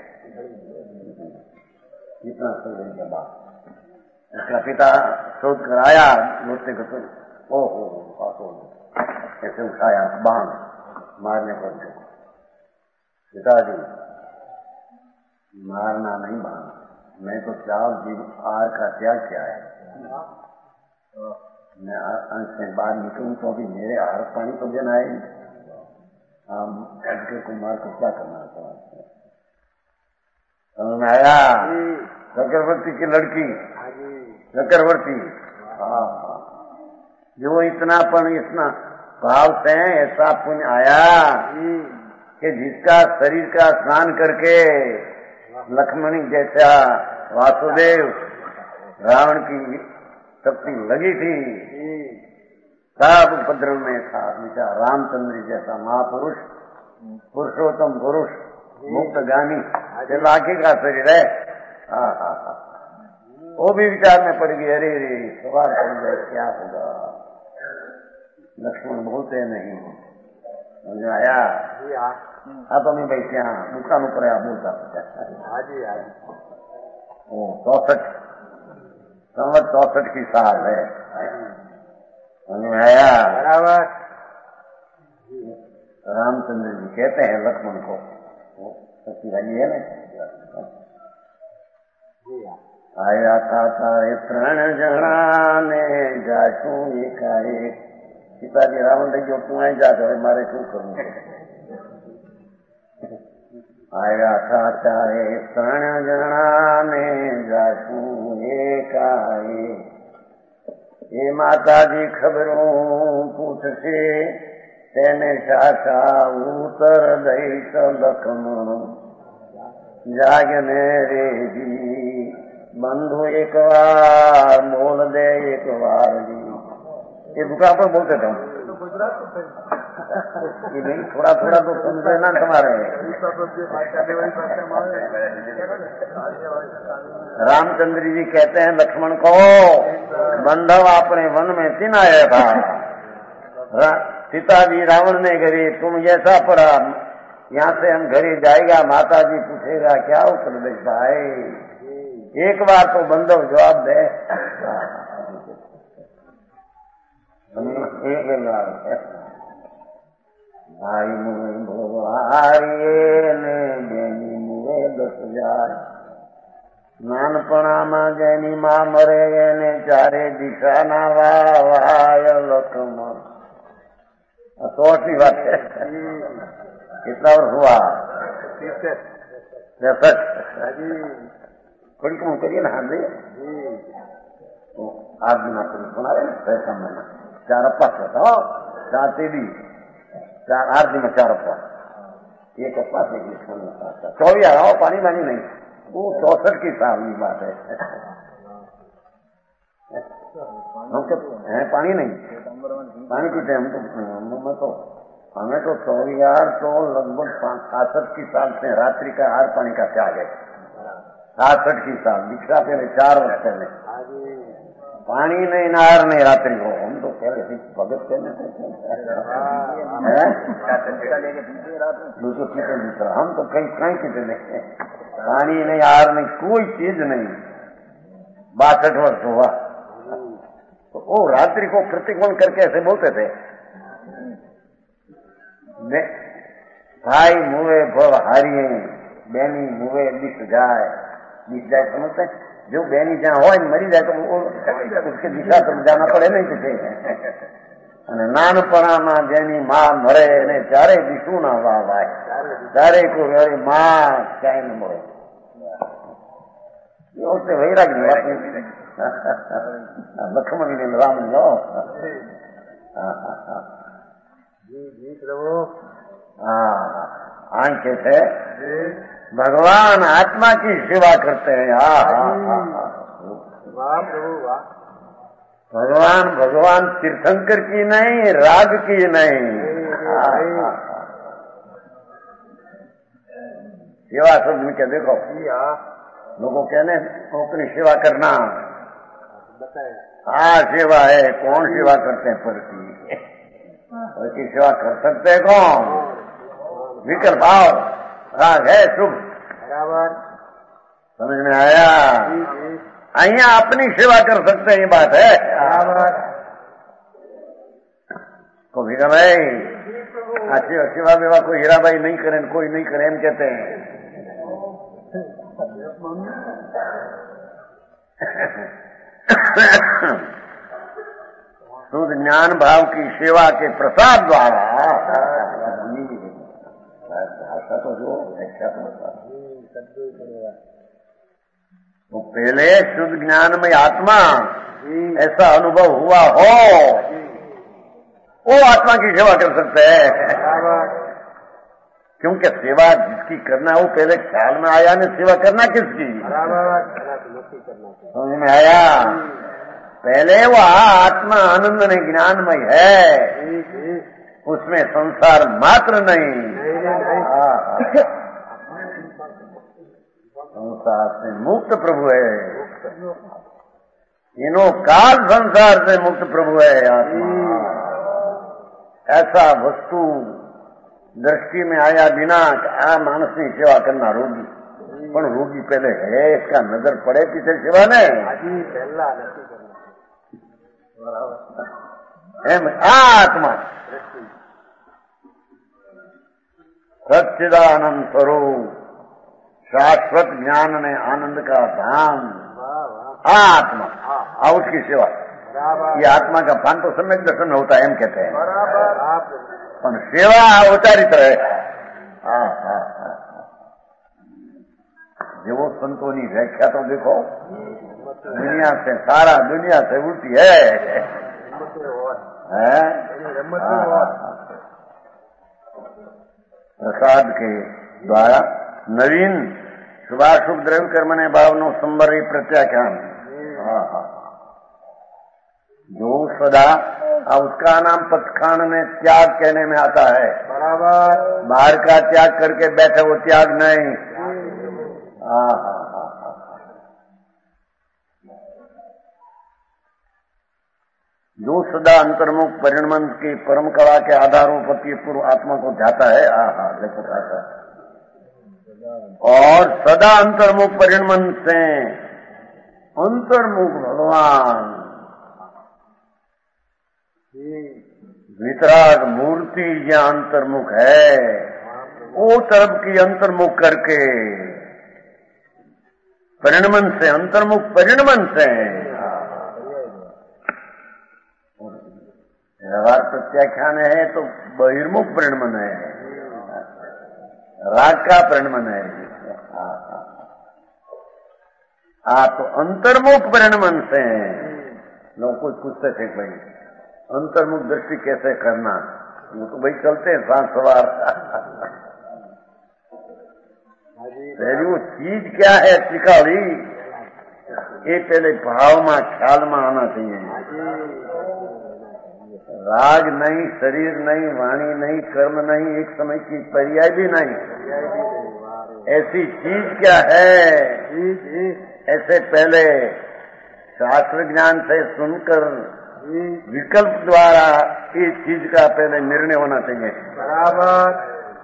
इतना सही के बाद उसका पिता शोध कर आया, लौटते को तो ओहो पासो ऐसे उठाया बाण मारने पर पिताजी मारना नहीं बाण, मैं तो चाव जीव आर का त्याग किया है, मैं अंश से बाहर निकलूं तो अभी मेरे आर पानी तो देना है, हम अजगर को मार कर क्या करना था। समझ में आया? चक्रवर्ती की लड़की चक्रवर्ती, हाँ जो इतनापन इतना भाव से ऐसा पुण्य आया कि जिसका शरीर का स्नान करके लक्ष्मणी जैसा वासुदेव रावण की शक्ति लगी थी, सब उपद्रव में था बेचा रामचंद्र जैसा महापुरुष, पुरुषोत्तम पुरुष, मुक्त गानी लाखी का शरीर है। हाँ हाँ हाँ वो भी विचार में पड़ गई, अरे रे सवाल कर जाए क्या होगा। लक्ष्मण बोलते नहीं, समझ आया? हाँ तो नहीं भाई क्या दुकान ऊपर आप बोलता ओ चौसठ संवत चौसठ की साल है, समझ में आया? बराबर। रामचंद्र जी कहते हैं लक्ष्मण को, सच्ची वाली है ना, आया था तारे त्रण जना ने जाशू एकाएक, पिताजी रावण लगी तू आई जा तो मारे क्यों करूं। आया था तारे त्रण जना ने जाशू एकाएक, ये माता जी खबरों पूछसे तेने शाखा उतर दई तो लखनऊ जागने रे जी बंधु एक बार बोल दे एक बार जी। ये दुकान पर बोलते थे ये नहीं, थोड़ा थोड़ा तो सुन लेना तुम्हारे। रामचंद्र जी कहते हैं लक्ष्मण को, बंधव अपने वन में तीन आया था, पिताजी रावण ने घरे तुम जैसा पड़ा, यहाँ से हम घरे जाएगा, माता जी पूछेगा क्या उत्तर दे भाई, एक बार तो बंधव जवाब दे। भाई मुए भोवारिये ने बेनी मुए दस जाए, नानपणाમાં જેની માં મરે એને ચારે દિશા ના વાય લખમણ। सोचती बात है, कितना वर्ष हुआ? पैंसठ। थोड़ी कम करिए ना, हाँ जी तो आठ दिन आपको सुना रहे पैसा महीना चार अप्पा कहता हो, चार तेरी चार आठ दिन में चार अप्पा, एक अप्पा से चौबीस आ रहा हो, पानी पानी नहीं, वो चौसठ की साल की बात है। हम तो है पानी नहीं, पानी पीते हम तो, तो हमें तो चौरियार तो लगभग सासठ की साल से रात्रि का हर पानी का त्याग है। सासठ की साल दीक्षा पहले चार वर्ष पहले पानी नहीं नहर नहीं रात्रि को, हम तो पहले से भगत कहने दूसरे पीते दूसरा, हम तो कहीं कहीं पीते नहीं, पानी नहीं नहर नहीं कोई चीज नहीं। बासठ वर्ष हुआ तो वो रात्रि को प्रतिकोण करके ऐसे बोलते थे, भाई मुए भव हारिये बेनी मुए दिख जाए, दिख जाए समझते जो बेनी जहाँ हो मरी जाए तो वो उसके दिशा तो जाना पड़े नहीं तुझे। नानपणाમાં જેની માં મરે એને ચારે દિશુ ના વાવાય, ચારે को अरे माँ क्या न मरे, उससे वैराग लक्ष्मण ने राम लो हाँ, आंखें से भगवान आत्मा की सेवा करते हैं। हाँ हाँ हाँ, वाह प्रभु वाह। भगवान भगवान तीर्थंकर की नहीं, राग की नहीं। हाँ, हाँ, हाँ। सेवा शब्द में क्या देखो, लोगों कहने अपनी सेवा करना हाँ सेवा है। कौन सेवा करते हैं पर की पर की सेवा कर सकते हैं कौन? विकल्प भाव राग है शुभ बराबर समझ में आया। अहिया अपनी सेवा कर सकते हैं, ये बात है बराबर। को भी भाई अच्छी सेवा विवा कोई हीरा भाई नहीं करें, कोई नहीं करे हम कहते हैं। शुद्ध ज्ञान भाव की सेवा के प्रसाद द्वारा भाषा तो जो व्याख्या तो पहले शुद्ध ज्ञान में आत्मा ऐसा अनुभव हुआ हो, वो आत्मा की सेवा कर सकते हैं। क्योंकि सेवा जिसकी करना है वो पहले ख्याल में आया नहीं, सेवा करना किसकी समझ में आया। पहले वह आत्मा आनंद में ज्ञानमय है, उसमें संसार मात्र नहीं, संसार से मुक्त प्रभु है। तीनों काल संसार से मुक्त प्रभु है आत्मा। ऐसा वस्तु दृष्टि में आया बिना आ मानस की सेवा करना रोगी, पर रोगी पहले है, इसका नजर पड़े पीछे सेवा ने एम आत्मा सच्चिदानंद स्वरूप शाश्वत ज्ञान ने आनंद का धाम आत्मा आ उसकी सेवा। ये आत्मा का पान तो सम्यक दर्शन होता है, हम कहते हैं, पर सेवा औचारित रहे। हाँ हाँ हाँ, जो संतों की व्याख्या तो देखो, दुनिया से सारा दुनिया से उल्टी है, है? प्रसाद के द्वारा नवीन शुभाशुभ द्रव्य कर्मने भावनो संबरी प्रत्याख्यान। हाँ हाँ, जो सदा उसका नाम पथखान में त्याग कहने में आता है। बराबर बाहर का त्याग करके बैठे वो त्याग नहीं। हाँ हाँ हाँ हाँ, जो सदा अंतर्मुख परिणमन की परम कला के आधारों पर पूर्व आत्मा को ध्याता है। हाँ हाँ देखो आता है। और सदा अंतर्मुख परिणमन से अंतर्मुख भगवान वितराग मूर्ति या अंतर्मुख है, वो तरफ की अंतर्मुख करके परिणमन से अंतर्मुख परिणमन से व्यवहार प्रत्याख्यान है तो बहिर्मुख परिणमन है, राग का परिणमन है। हाँ तो अंतर्मुख परिणमन से लोग कुछ पूछते थे भाई अंतर्मुख दृष्टि कैसे करना, वो तो भाई चलते हैं सांस सवार। पहली वो चीज क्या है टिकाड़ी, ये पहले भाव में ख्याल में आना चाहिए। राग नहीं, शरीर नहीं, वाणी नहीं, कर्म नहीं, एक समय की पर्याय भी नहीं, ऐसी चीज क्या है, ऐसे पहले शास्त्र ज्ञान से सुनकर विकल्प द्वारा इस चीज का पहले निर्णय होना चाहिए। बराबर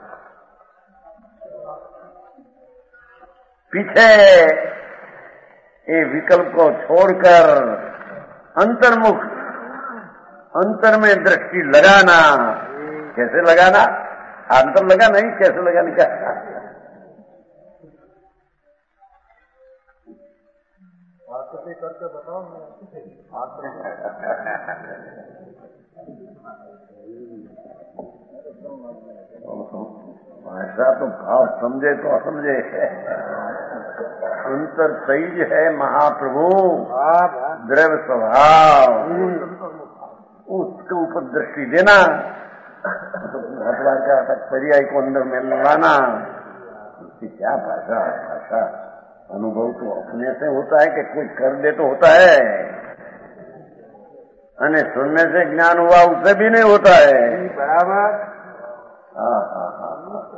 पीछे ये विकल्प को छोड़कर अंतर्मुख अंतर में दृष्टि लगाना। कैसे लगाना, अंतर लगा नहीं, कैसे लगाने का करके बताओ। ऐसा तो भाव समझे तो असमझे अंतर तेज है महाप्रभु, द्रव्य स्वभाव, उसके ऊपर दृष्टि देना तो बहुत बार क्या था, पर्याय को अंदर में लाना, उसकी क्या भाषा भाषा अनुभव तो अपने से होता है कि कोई कर दे तो होता है, અને सुनने से ज्ञान हुआ उससे भी नहीं होता है। बराबर। हाँ हाँ हाँ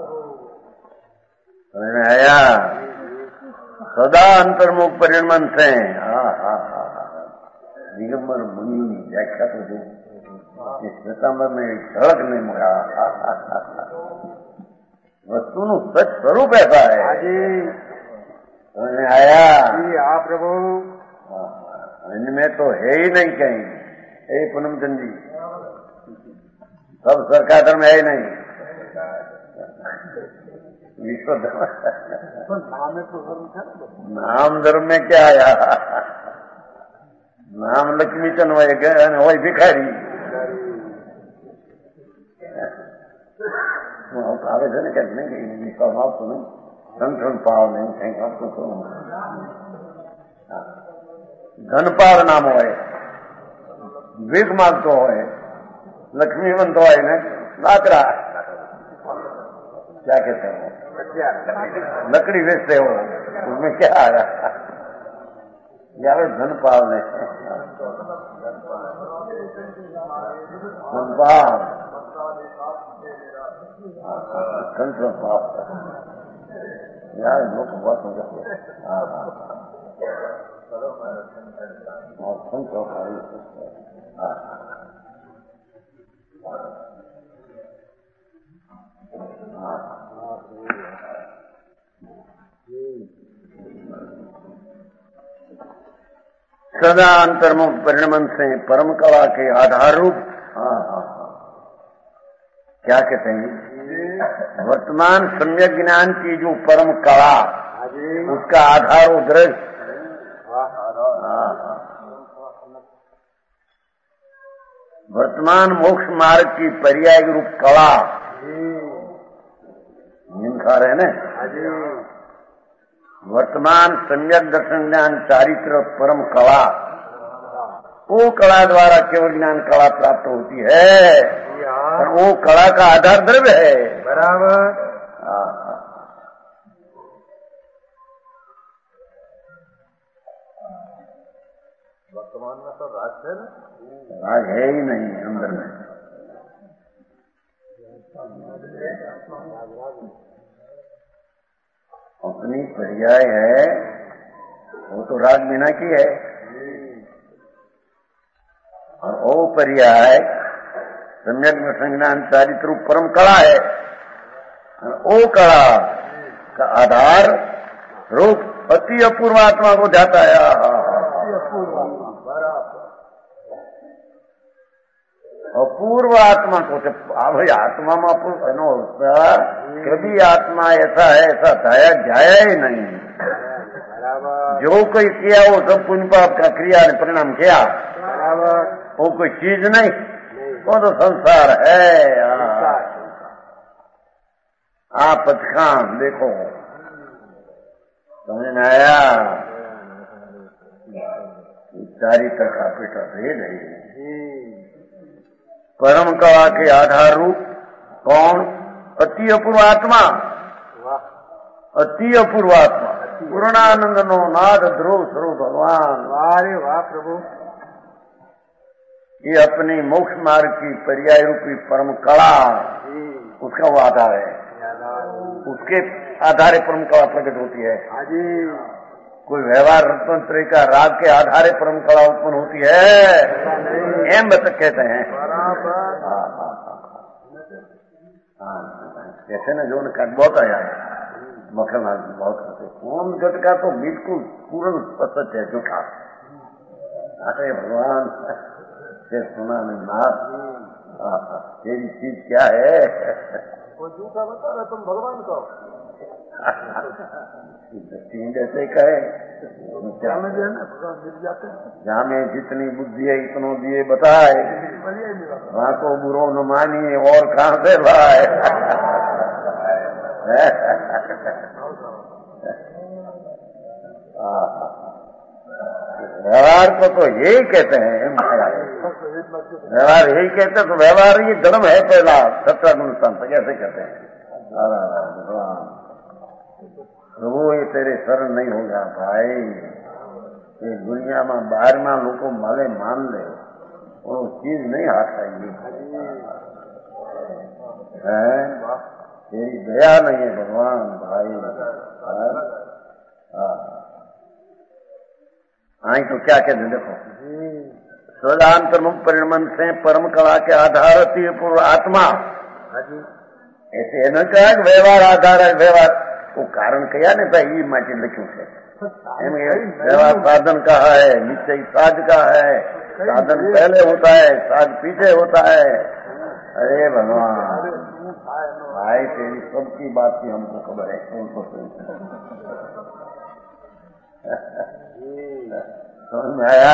समझ में आया? सदा अंतर्मुख परिणमन से। हाँ हाँ हाँ दिगंबर मुनि व्याख्या तो दे श्वेतांबर में सड़क नहीं मुड़ा। वस्तुનું સચ સ્વરૂપ ऐसा है। समझ में आया? हाँ प्रभु। इनमें तो है ही नहीं कहीं। हे पूनमचंद जी, सब सरकार धर्म है ही नहीं, विश्व धर्म। नाम धर्म में क्या आया? नाम लक्ष्मी चंद वही भिखारी આવે છે ને ક્યાંક નહીં વિશ્વાસ આવતો નહીં, સંઠણ પાવ નહીં કંઈક આપતું ખરું. ધનપાળ નામ હોય, ભીખ માગતો હોય, લક્ષ્મીવંત હોય ને लाकड़ा क्या कहते हैं, लकड़ी बेचते हो, उसमें क्या आ रहा? यार धनपाल ने धनपाल कंट्रोल पाप यार लोग बहुत हो जाते हैं। हाँ हाँ कंट्रोल हाँ सदा अंतर्मुख परिणमन से परम कला के आधार रूप। हाँ हाँ क्या कहते हैं, वर्तमान सम्यक ज्ञान की जो परम कला उसका आधार वो दृश्य। वर्तमान मोक्ष मार्ग की पर्याय रूप कला खा रहे ना, वर्तमान सम्यक दर्शन ज्ञान चारित्र परम कला, वो कला द्वारा केवल ज्ञान कला प्राप्त होती है और वो कला का आधार द्रव्य है। बराबर। वर्तमान में तो राज है ना, राज है ही नहीं अंदर में। अपनी पर्याय है वो तो राग मीना की है, और वो पर्याय सम्यक संज्ञान चारित्र रूप परम कला है, और वो कला का आधार रूप अति अपूर्व आत्मा को जाता है। अपूर्व आत्मा को भाई आत्मा में कभी आत्मा ऐसा है ऐसा जाया जाया ही नहीं। जो कोई किया वो सब पुण्य पाप का क्रिया ने परिणाम किया, वो कोई चीज नहीं, वो तो संसार है। आप पथखान देखो, समझ में आया? चारित्र का पेटा भेद है। परम कला के आधार रूप कौन? अति अपूर्व आत्मा, अति अपूर्व आत्मा, पूर्णानंद नो नाद ध्रुव स्वरूप भगवान। वाह वाह प्रभु। ये अपनी मोक्ष मार्ग की पर्याय रूपी परम कला, उसका वो आधार है, उसके आधारे परम कला प्रकट होती है। कोई व्यवहार तंत्र का राग के आधारे परम कला उत्पन्न होती है, एम बत कहते हैं। कैसे न जो उनका बहुत आया है मखनलाल बहुत करते, ओम जट का तो बिल्कुल पूर्ण सच है झूठा। अरे भगवान से सुना नहीं नाथ, तेरी चीज क्या है? वो झूठा बता रहे तुम भगवान को तीन जैसे कहे जहाँ में जो है ना भगवान मिल जाते हैं, जहाँ में जितनी बुद्धि है इतनो दिए बताए, वहाँ को बुरो न मानिए और कहाँ से लाए। व्यवहार को तो यही कहते हैं महाराज। व्यवहार यही कहते तो व्यवहार ये जन्म है पहला सत्ता गुण स्थान तक ऐसे कहते हैं। भगवान प्रभु ये तेरे शरण नहीं होगा भाई, ये दुनिया में बाहर में लोग भले मान ले वो चीज नहीं हाथ आएगी है, तेरी दया नहीं है भगवान भाई। आई तो क्या कहते देखो, सदांतर्मुख परिणमन से परम कला के आधार पूर्व आत्मा ऐसे न कहा व्यवहार आधार है, व्यवहार वो कारण कया ने भाई ये माटी लख्यू है व्यवहार साधन का है, निश्चय साध का है, साधन पहले होता है साध पीछे होता है। अरे भगवान भाई तेरी सबकी बात की हमको खबर है, उनको समझ में आया।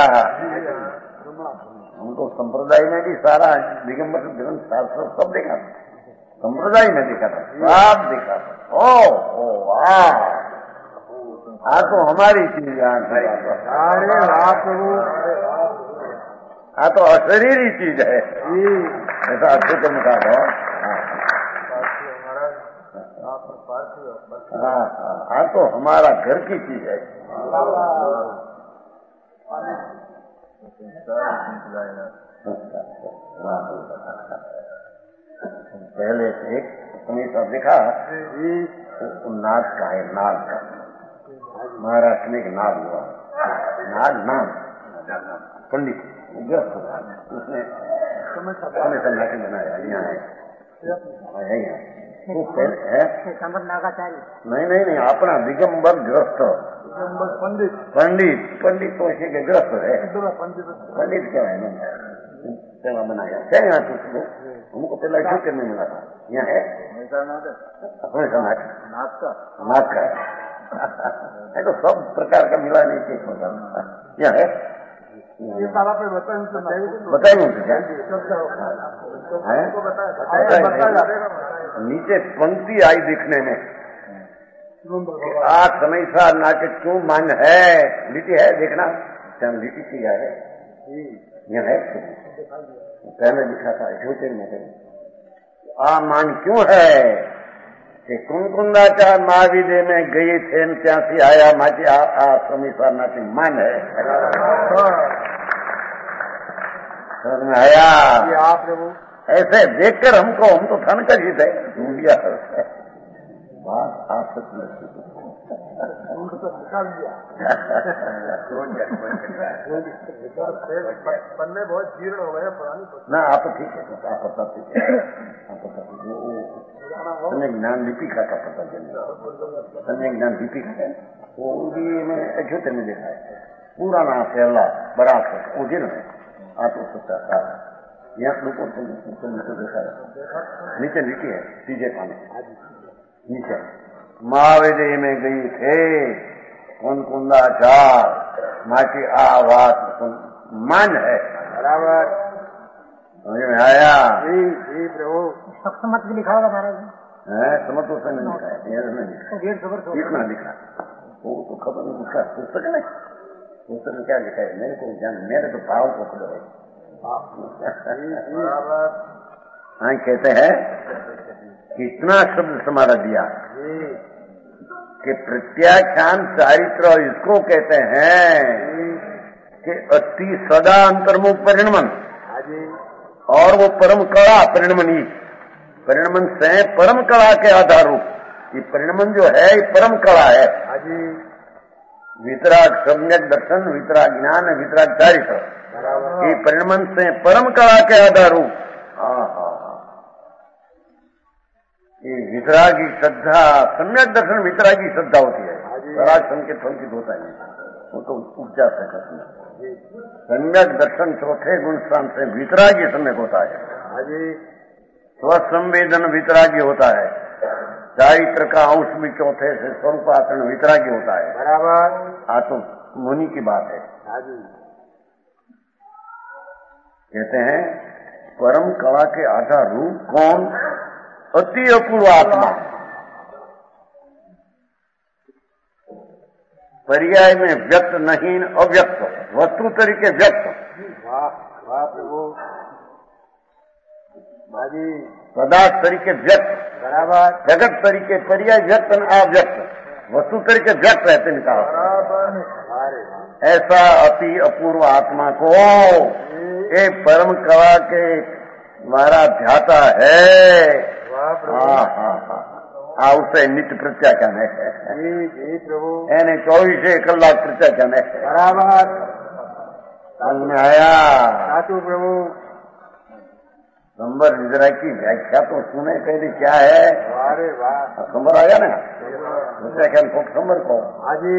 हमको संप्रदाय में भी सारा दिगंबर ग्रंथ शास्त्र सब देखा था, संप्रदाय में देखा था, सब देखा था। ओ ओ वाह हाँ तो हमारी चीज यहाँ हाँ तो अशरीरी चीज है ऐसा अच्छे तो मुखा दो। हाँ हाँ तो हमारा घर की चीज है। पहले से एक हमेशा देखा नाग का है, नाग का महाराष्ट्र में एक नाग हुआ, नाग नाम पंडित उसने समय सन्यासी बनाया यहाँ है, है यहाँ तो है नागाचार्य नहीं नहीं नहीं अपना दिगंबर ग्रस्त पंडित पंडित पंडित तो ऐसे के ग्रस्त है, पंडित क्या है सेवा बनाया क्या यहाँ तो हमको पहले ड्यूटी में मिला था, यहाँ है नाग का नाग का है तो सब प्रकार का मिला नहीं चाहिए यहाँ है बताइए नीचे पंक्ति आई दिखने में आठ हमेशा नाचे क्यों मांग है लिटी है देखना लिटी की है यहाँ है पहले लिखा था झूठे में आ मान क्यों है कि कुंकुंदाचार महाविदे में गई थे त्यासी आया माची आ, आ समीसा नाची मान है समझ में आया प्रभु ऐसे देखकर हमको हम तो थन कर ही थे भूलिया बात आप पन्ने बहुत जीर्ण हो गए पुरानी ना आप ठीक है आप पता ठीक है आप पता सम्यक ज्ञान लिपिका का पता चलेगा, सम्यक ज्ञान लिपिका है वो उनकी में अछूते में देखा है पुराना पहला बड़ा वो दिन है आप सकता था यहाँ लोगों को देखा है नीचे लिखी है तीजे खाने नीचे महावेदे में गई थे कौन कुंदाचार माटी आवाज मन है बराबर समझ में आया जी जी प्रभु समत भी लिखा होगा महाराज है समत उसने नहीं लिखा है कितना लिखा वो तो खबर नहीं उसका पुस्तक है पुस्तक में क्या लिखा है मेरे को जान मेरे तो भाव को खबर है हाँ कहते हैं कितना शब्द समारा दिया कि प्रत्याख्यान चारित्र इसको कहते हैं कि अति सदा अंतर्मुख परिणमन और वो परम कला परिणमनी परिणमन से परम कला के आधार रूप ये परिणमन जो है ये परम कला है वितराग सम्यक दर्शन वितराग ज्ञान वितराग चारित्र ये परिणमन से परम कला के आधार रूप ये वितरागी श्रद्धा सम्यक दर्शन वितरागी श्रद्धा होती है वितराग संकेत संकेत होता है वो तो उपजा से करना सम्यक दर्शन चौथे गुण स्थान से वितरागी सम्यक होता है स्वसंवेदन वितरागी होता है चारित्र का अंश भी चौथे से स्वरूप आचरण वितरागी होता है बराबर आ तो मुनि की बात है कहते हैं परम कला के आधार रूप कौन अति अपूर्व आत्मा पर्याय में व्यक्त नहीं अव्यक्त वस्तु तरीके व्यक्त वाह प्रभु हाजी पदार्थ तरीके व्यक्त बराबर जगत तरीके पर्याय व्यक्त न अव्यक्त वस्तु तरीके व्यक्त रहते हैं कहा बराबर ऐसा अति अपूर्व आत्मा को एक परम कला के द्वारा ध्याता है। वाह प्रभु हाँ हाँ हाँ हाँ उसे नित्य प्रत्याख्यान है जी जी प्रभु એને ચોવીસે કલાક પ્રત્યાખ્યાન है बराबर समझ में आया। साचू प्रभु संबर निद्रा की व्याख्या तो सुने पहले क्या है अरे वाह संबर आया ना प्रत्याख्यान को संबर को हाजी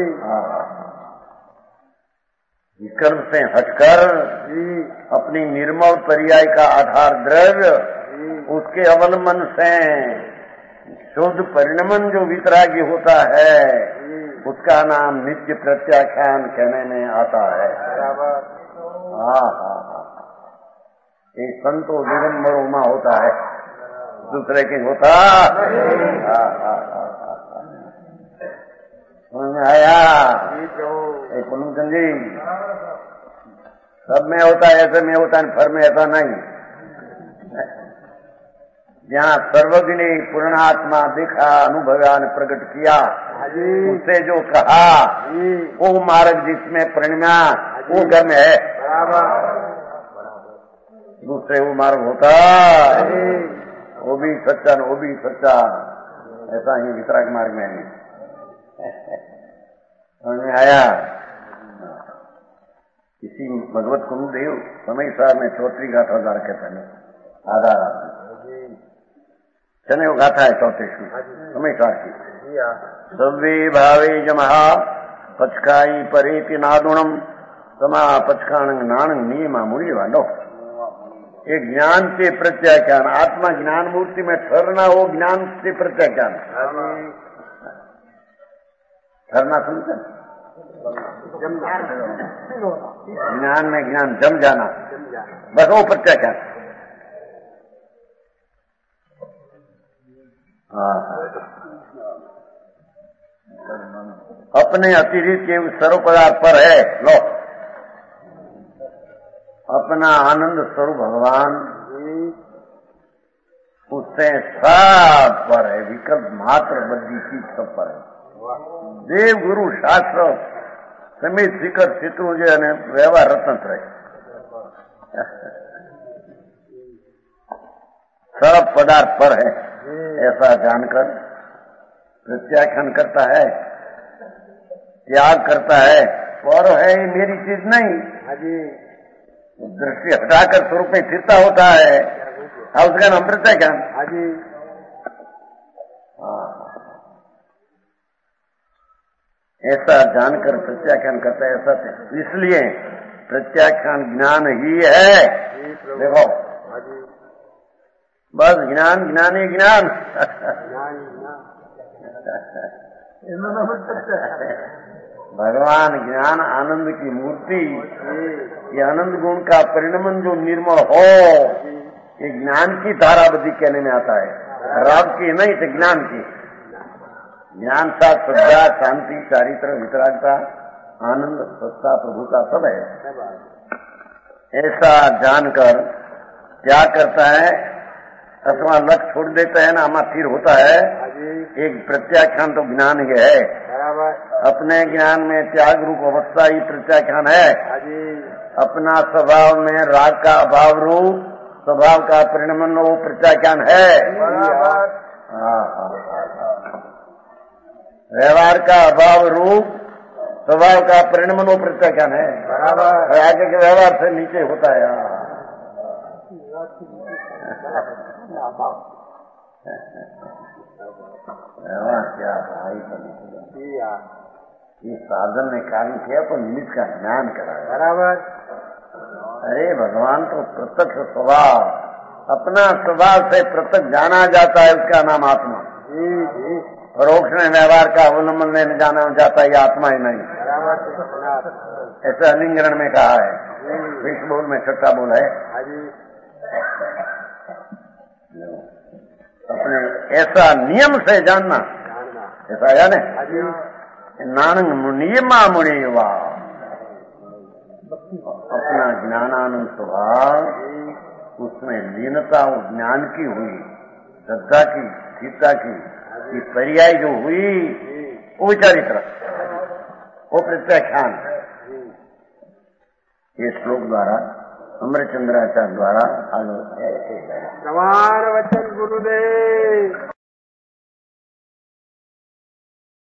विकल्प से हटकर जी अपनी निर्मल पर्याय का आधार द्रव्य उसके अवलंबन से शुद्ध परिणमन जो वितरागी होता है उसका नाम नित्य प्रत्याख्यान कहने में आता है। बराबर हाँ हाँ हाँ ये संतो दिगंबरों में होता है दूसरे के होता। हाँ हाँ हाँ समझ में आया जी प्रभु पुनमचंद जी सब में होता है ऐसे में होता है फर में ऐसा नहीं। जहाँ सर्वज्ञ पूर्णात्मा देखा अनुभव्या ने प्रकट किया उसे जो कहा वो मार्ग जिसमें परिणमा वो घर में है दूसरे वो मार्ग होता वो भी सच्चा वो भी सच्चा ऐसा ही वितराग मार्ग में है। समझ में आया। इसी भगवत कुलदेव समय साहब में चौथी गाथा हजार कहता है आधार चने वो गाथा है चौथे की समय साहब की सव्वे भावे जमहा पचकाई परेति नादुणम समा पचकाणंग नाणंग नियमा मूल्य वालो एक ज्ञान से प्रत्याख्यान आत्मा ज्ञान मूर्ति में ठहरना हो ज्ञान से प्रत्याख्यान ठहरना समझे ज्ञान में ज्ञान जम जाना बस वो प्रत्याख्यान। हाँ अपने अतिरिक्त के सर्व पदार्थ पर है लो अपना आनंद स्वरूप भगवान उससे सब पर है विकल्प मात्र बद्धी चीज सब पर है। देव गुरु शास्त्र समेत शिखर चित्रों जो है व्यवहार रत्न रहे सब पदार्थ पर है ऐसा जानकर प्रत्याख्यान करता है त्याग करता है पर है ये मेरी चीज नहीं दृष्टि हटाकर स्वरूप में स्थिरता होता है उसका नाम प्रत्याख्यान। ऐसा जानकर प्रत्याख्यान करता है ऐसा इसलिए प्रत्याख्यान ज्ञान ही है। देखो बस ज्ञान ज्ञान ही ज्ञान भगवान ज्ञान आनंद की मूर्ति ये आनंद गुण का परिणमन जो निर्मल हो ये ज्ञान की धाराबद्धि कहने में आता है राग की नहीं तो ज्ञान की। ज्ञान का श्रद्धा शांति चारित्र वितरागता आनंद सत्ता प्रभुता सब है। ऐसा जानकर क्या करता है अथवा लक्ष्य छोड़ देता है ना हमारा स्थिर होता है। एक प्रत्याख्यान तो ज्ञान ही है अपने ज्ञान में त्याग रूप अवस्था ही प्रत्याख्यान है। अपना स्वभाव में राग का अभाव रूप स्वभाव का परिणमन वो प्रत्याख्यान है। व्यवहार का अभाव रूप स्वभाव का परिणमन वो प्रत्याख्यान है। आगे के व्यवहार से नीचे होता है। व्यवहार क्या भाई ये साधन ने कार्य किया तो निमित्त का ज्ञान कराया बराबर। अरे भगवान तो प्रत्यक्ष स्वभाव अपना स्वभाव से प्रत्यक्ष जाना जाता है उसका नाम आत्मा। परोक्ष में व्यवहार का अवलंबन लेने जाना जाता है आत्मा ही नहीं। ऐसे अलिंगरण में कहा है विश्व बोल में छठा बोल है अपने ऐसा नियम से जानना ऐसा यानी नानंग नियमा मुनिवा अपना ज्ञानानंद स्वभाव, उसमें लीनता और ज्ञान की हुई, श्रद्धा की, गीता की, की पर्याय जो हुई वो चरित्र, वो प्रत्याख्यान। ये श्लोक द्वारा अमरचंद्राचार्य द्वारा आलोचना है। समान वचन गुरुदेव।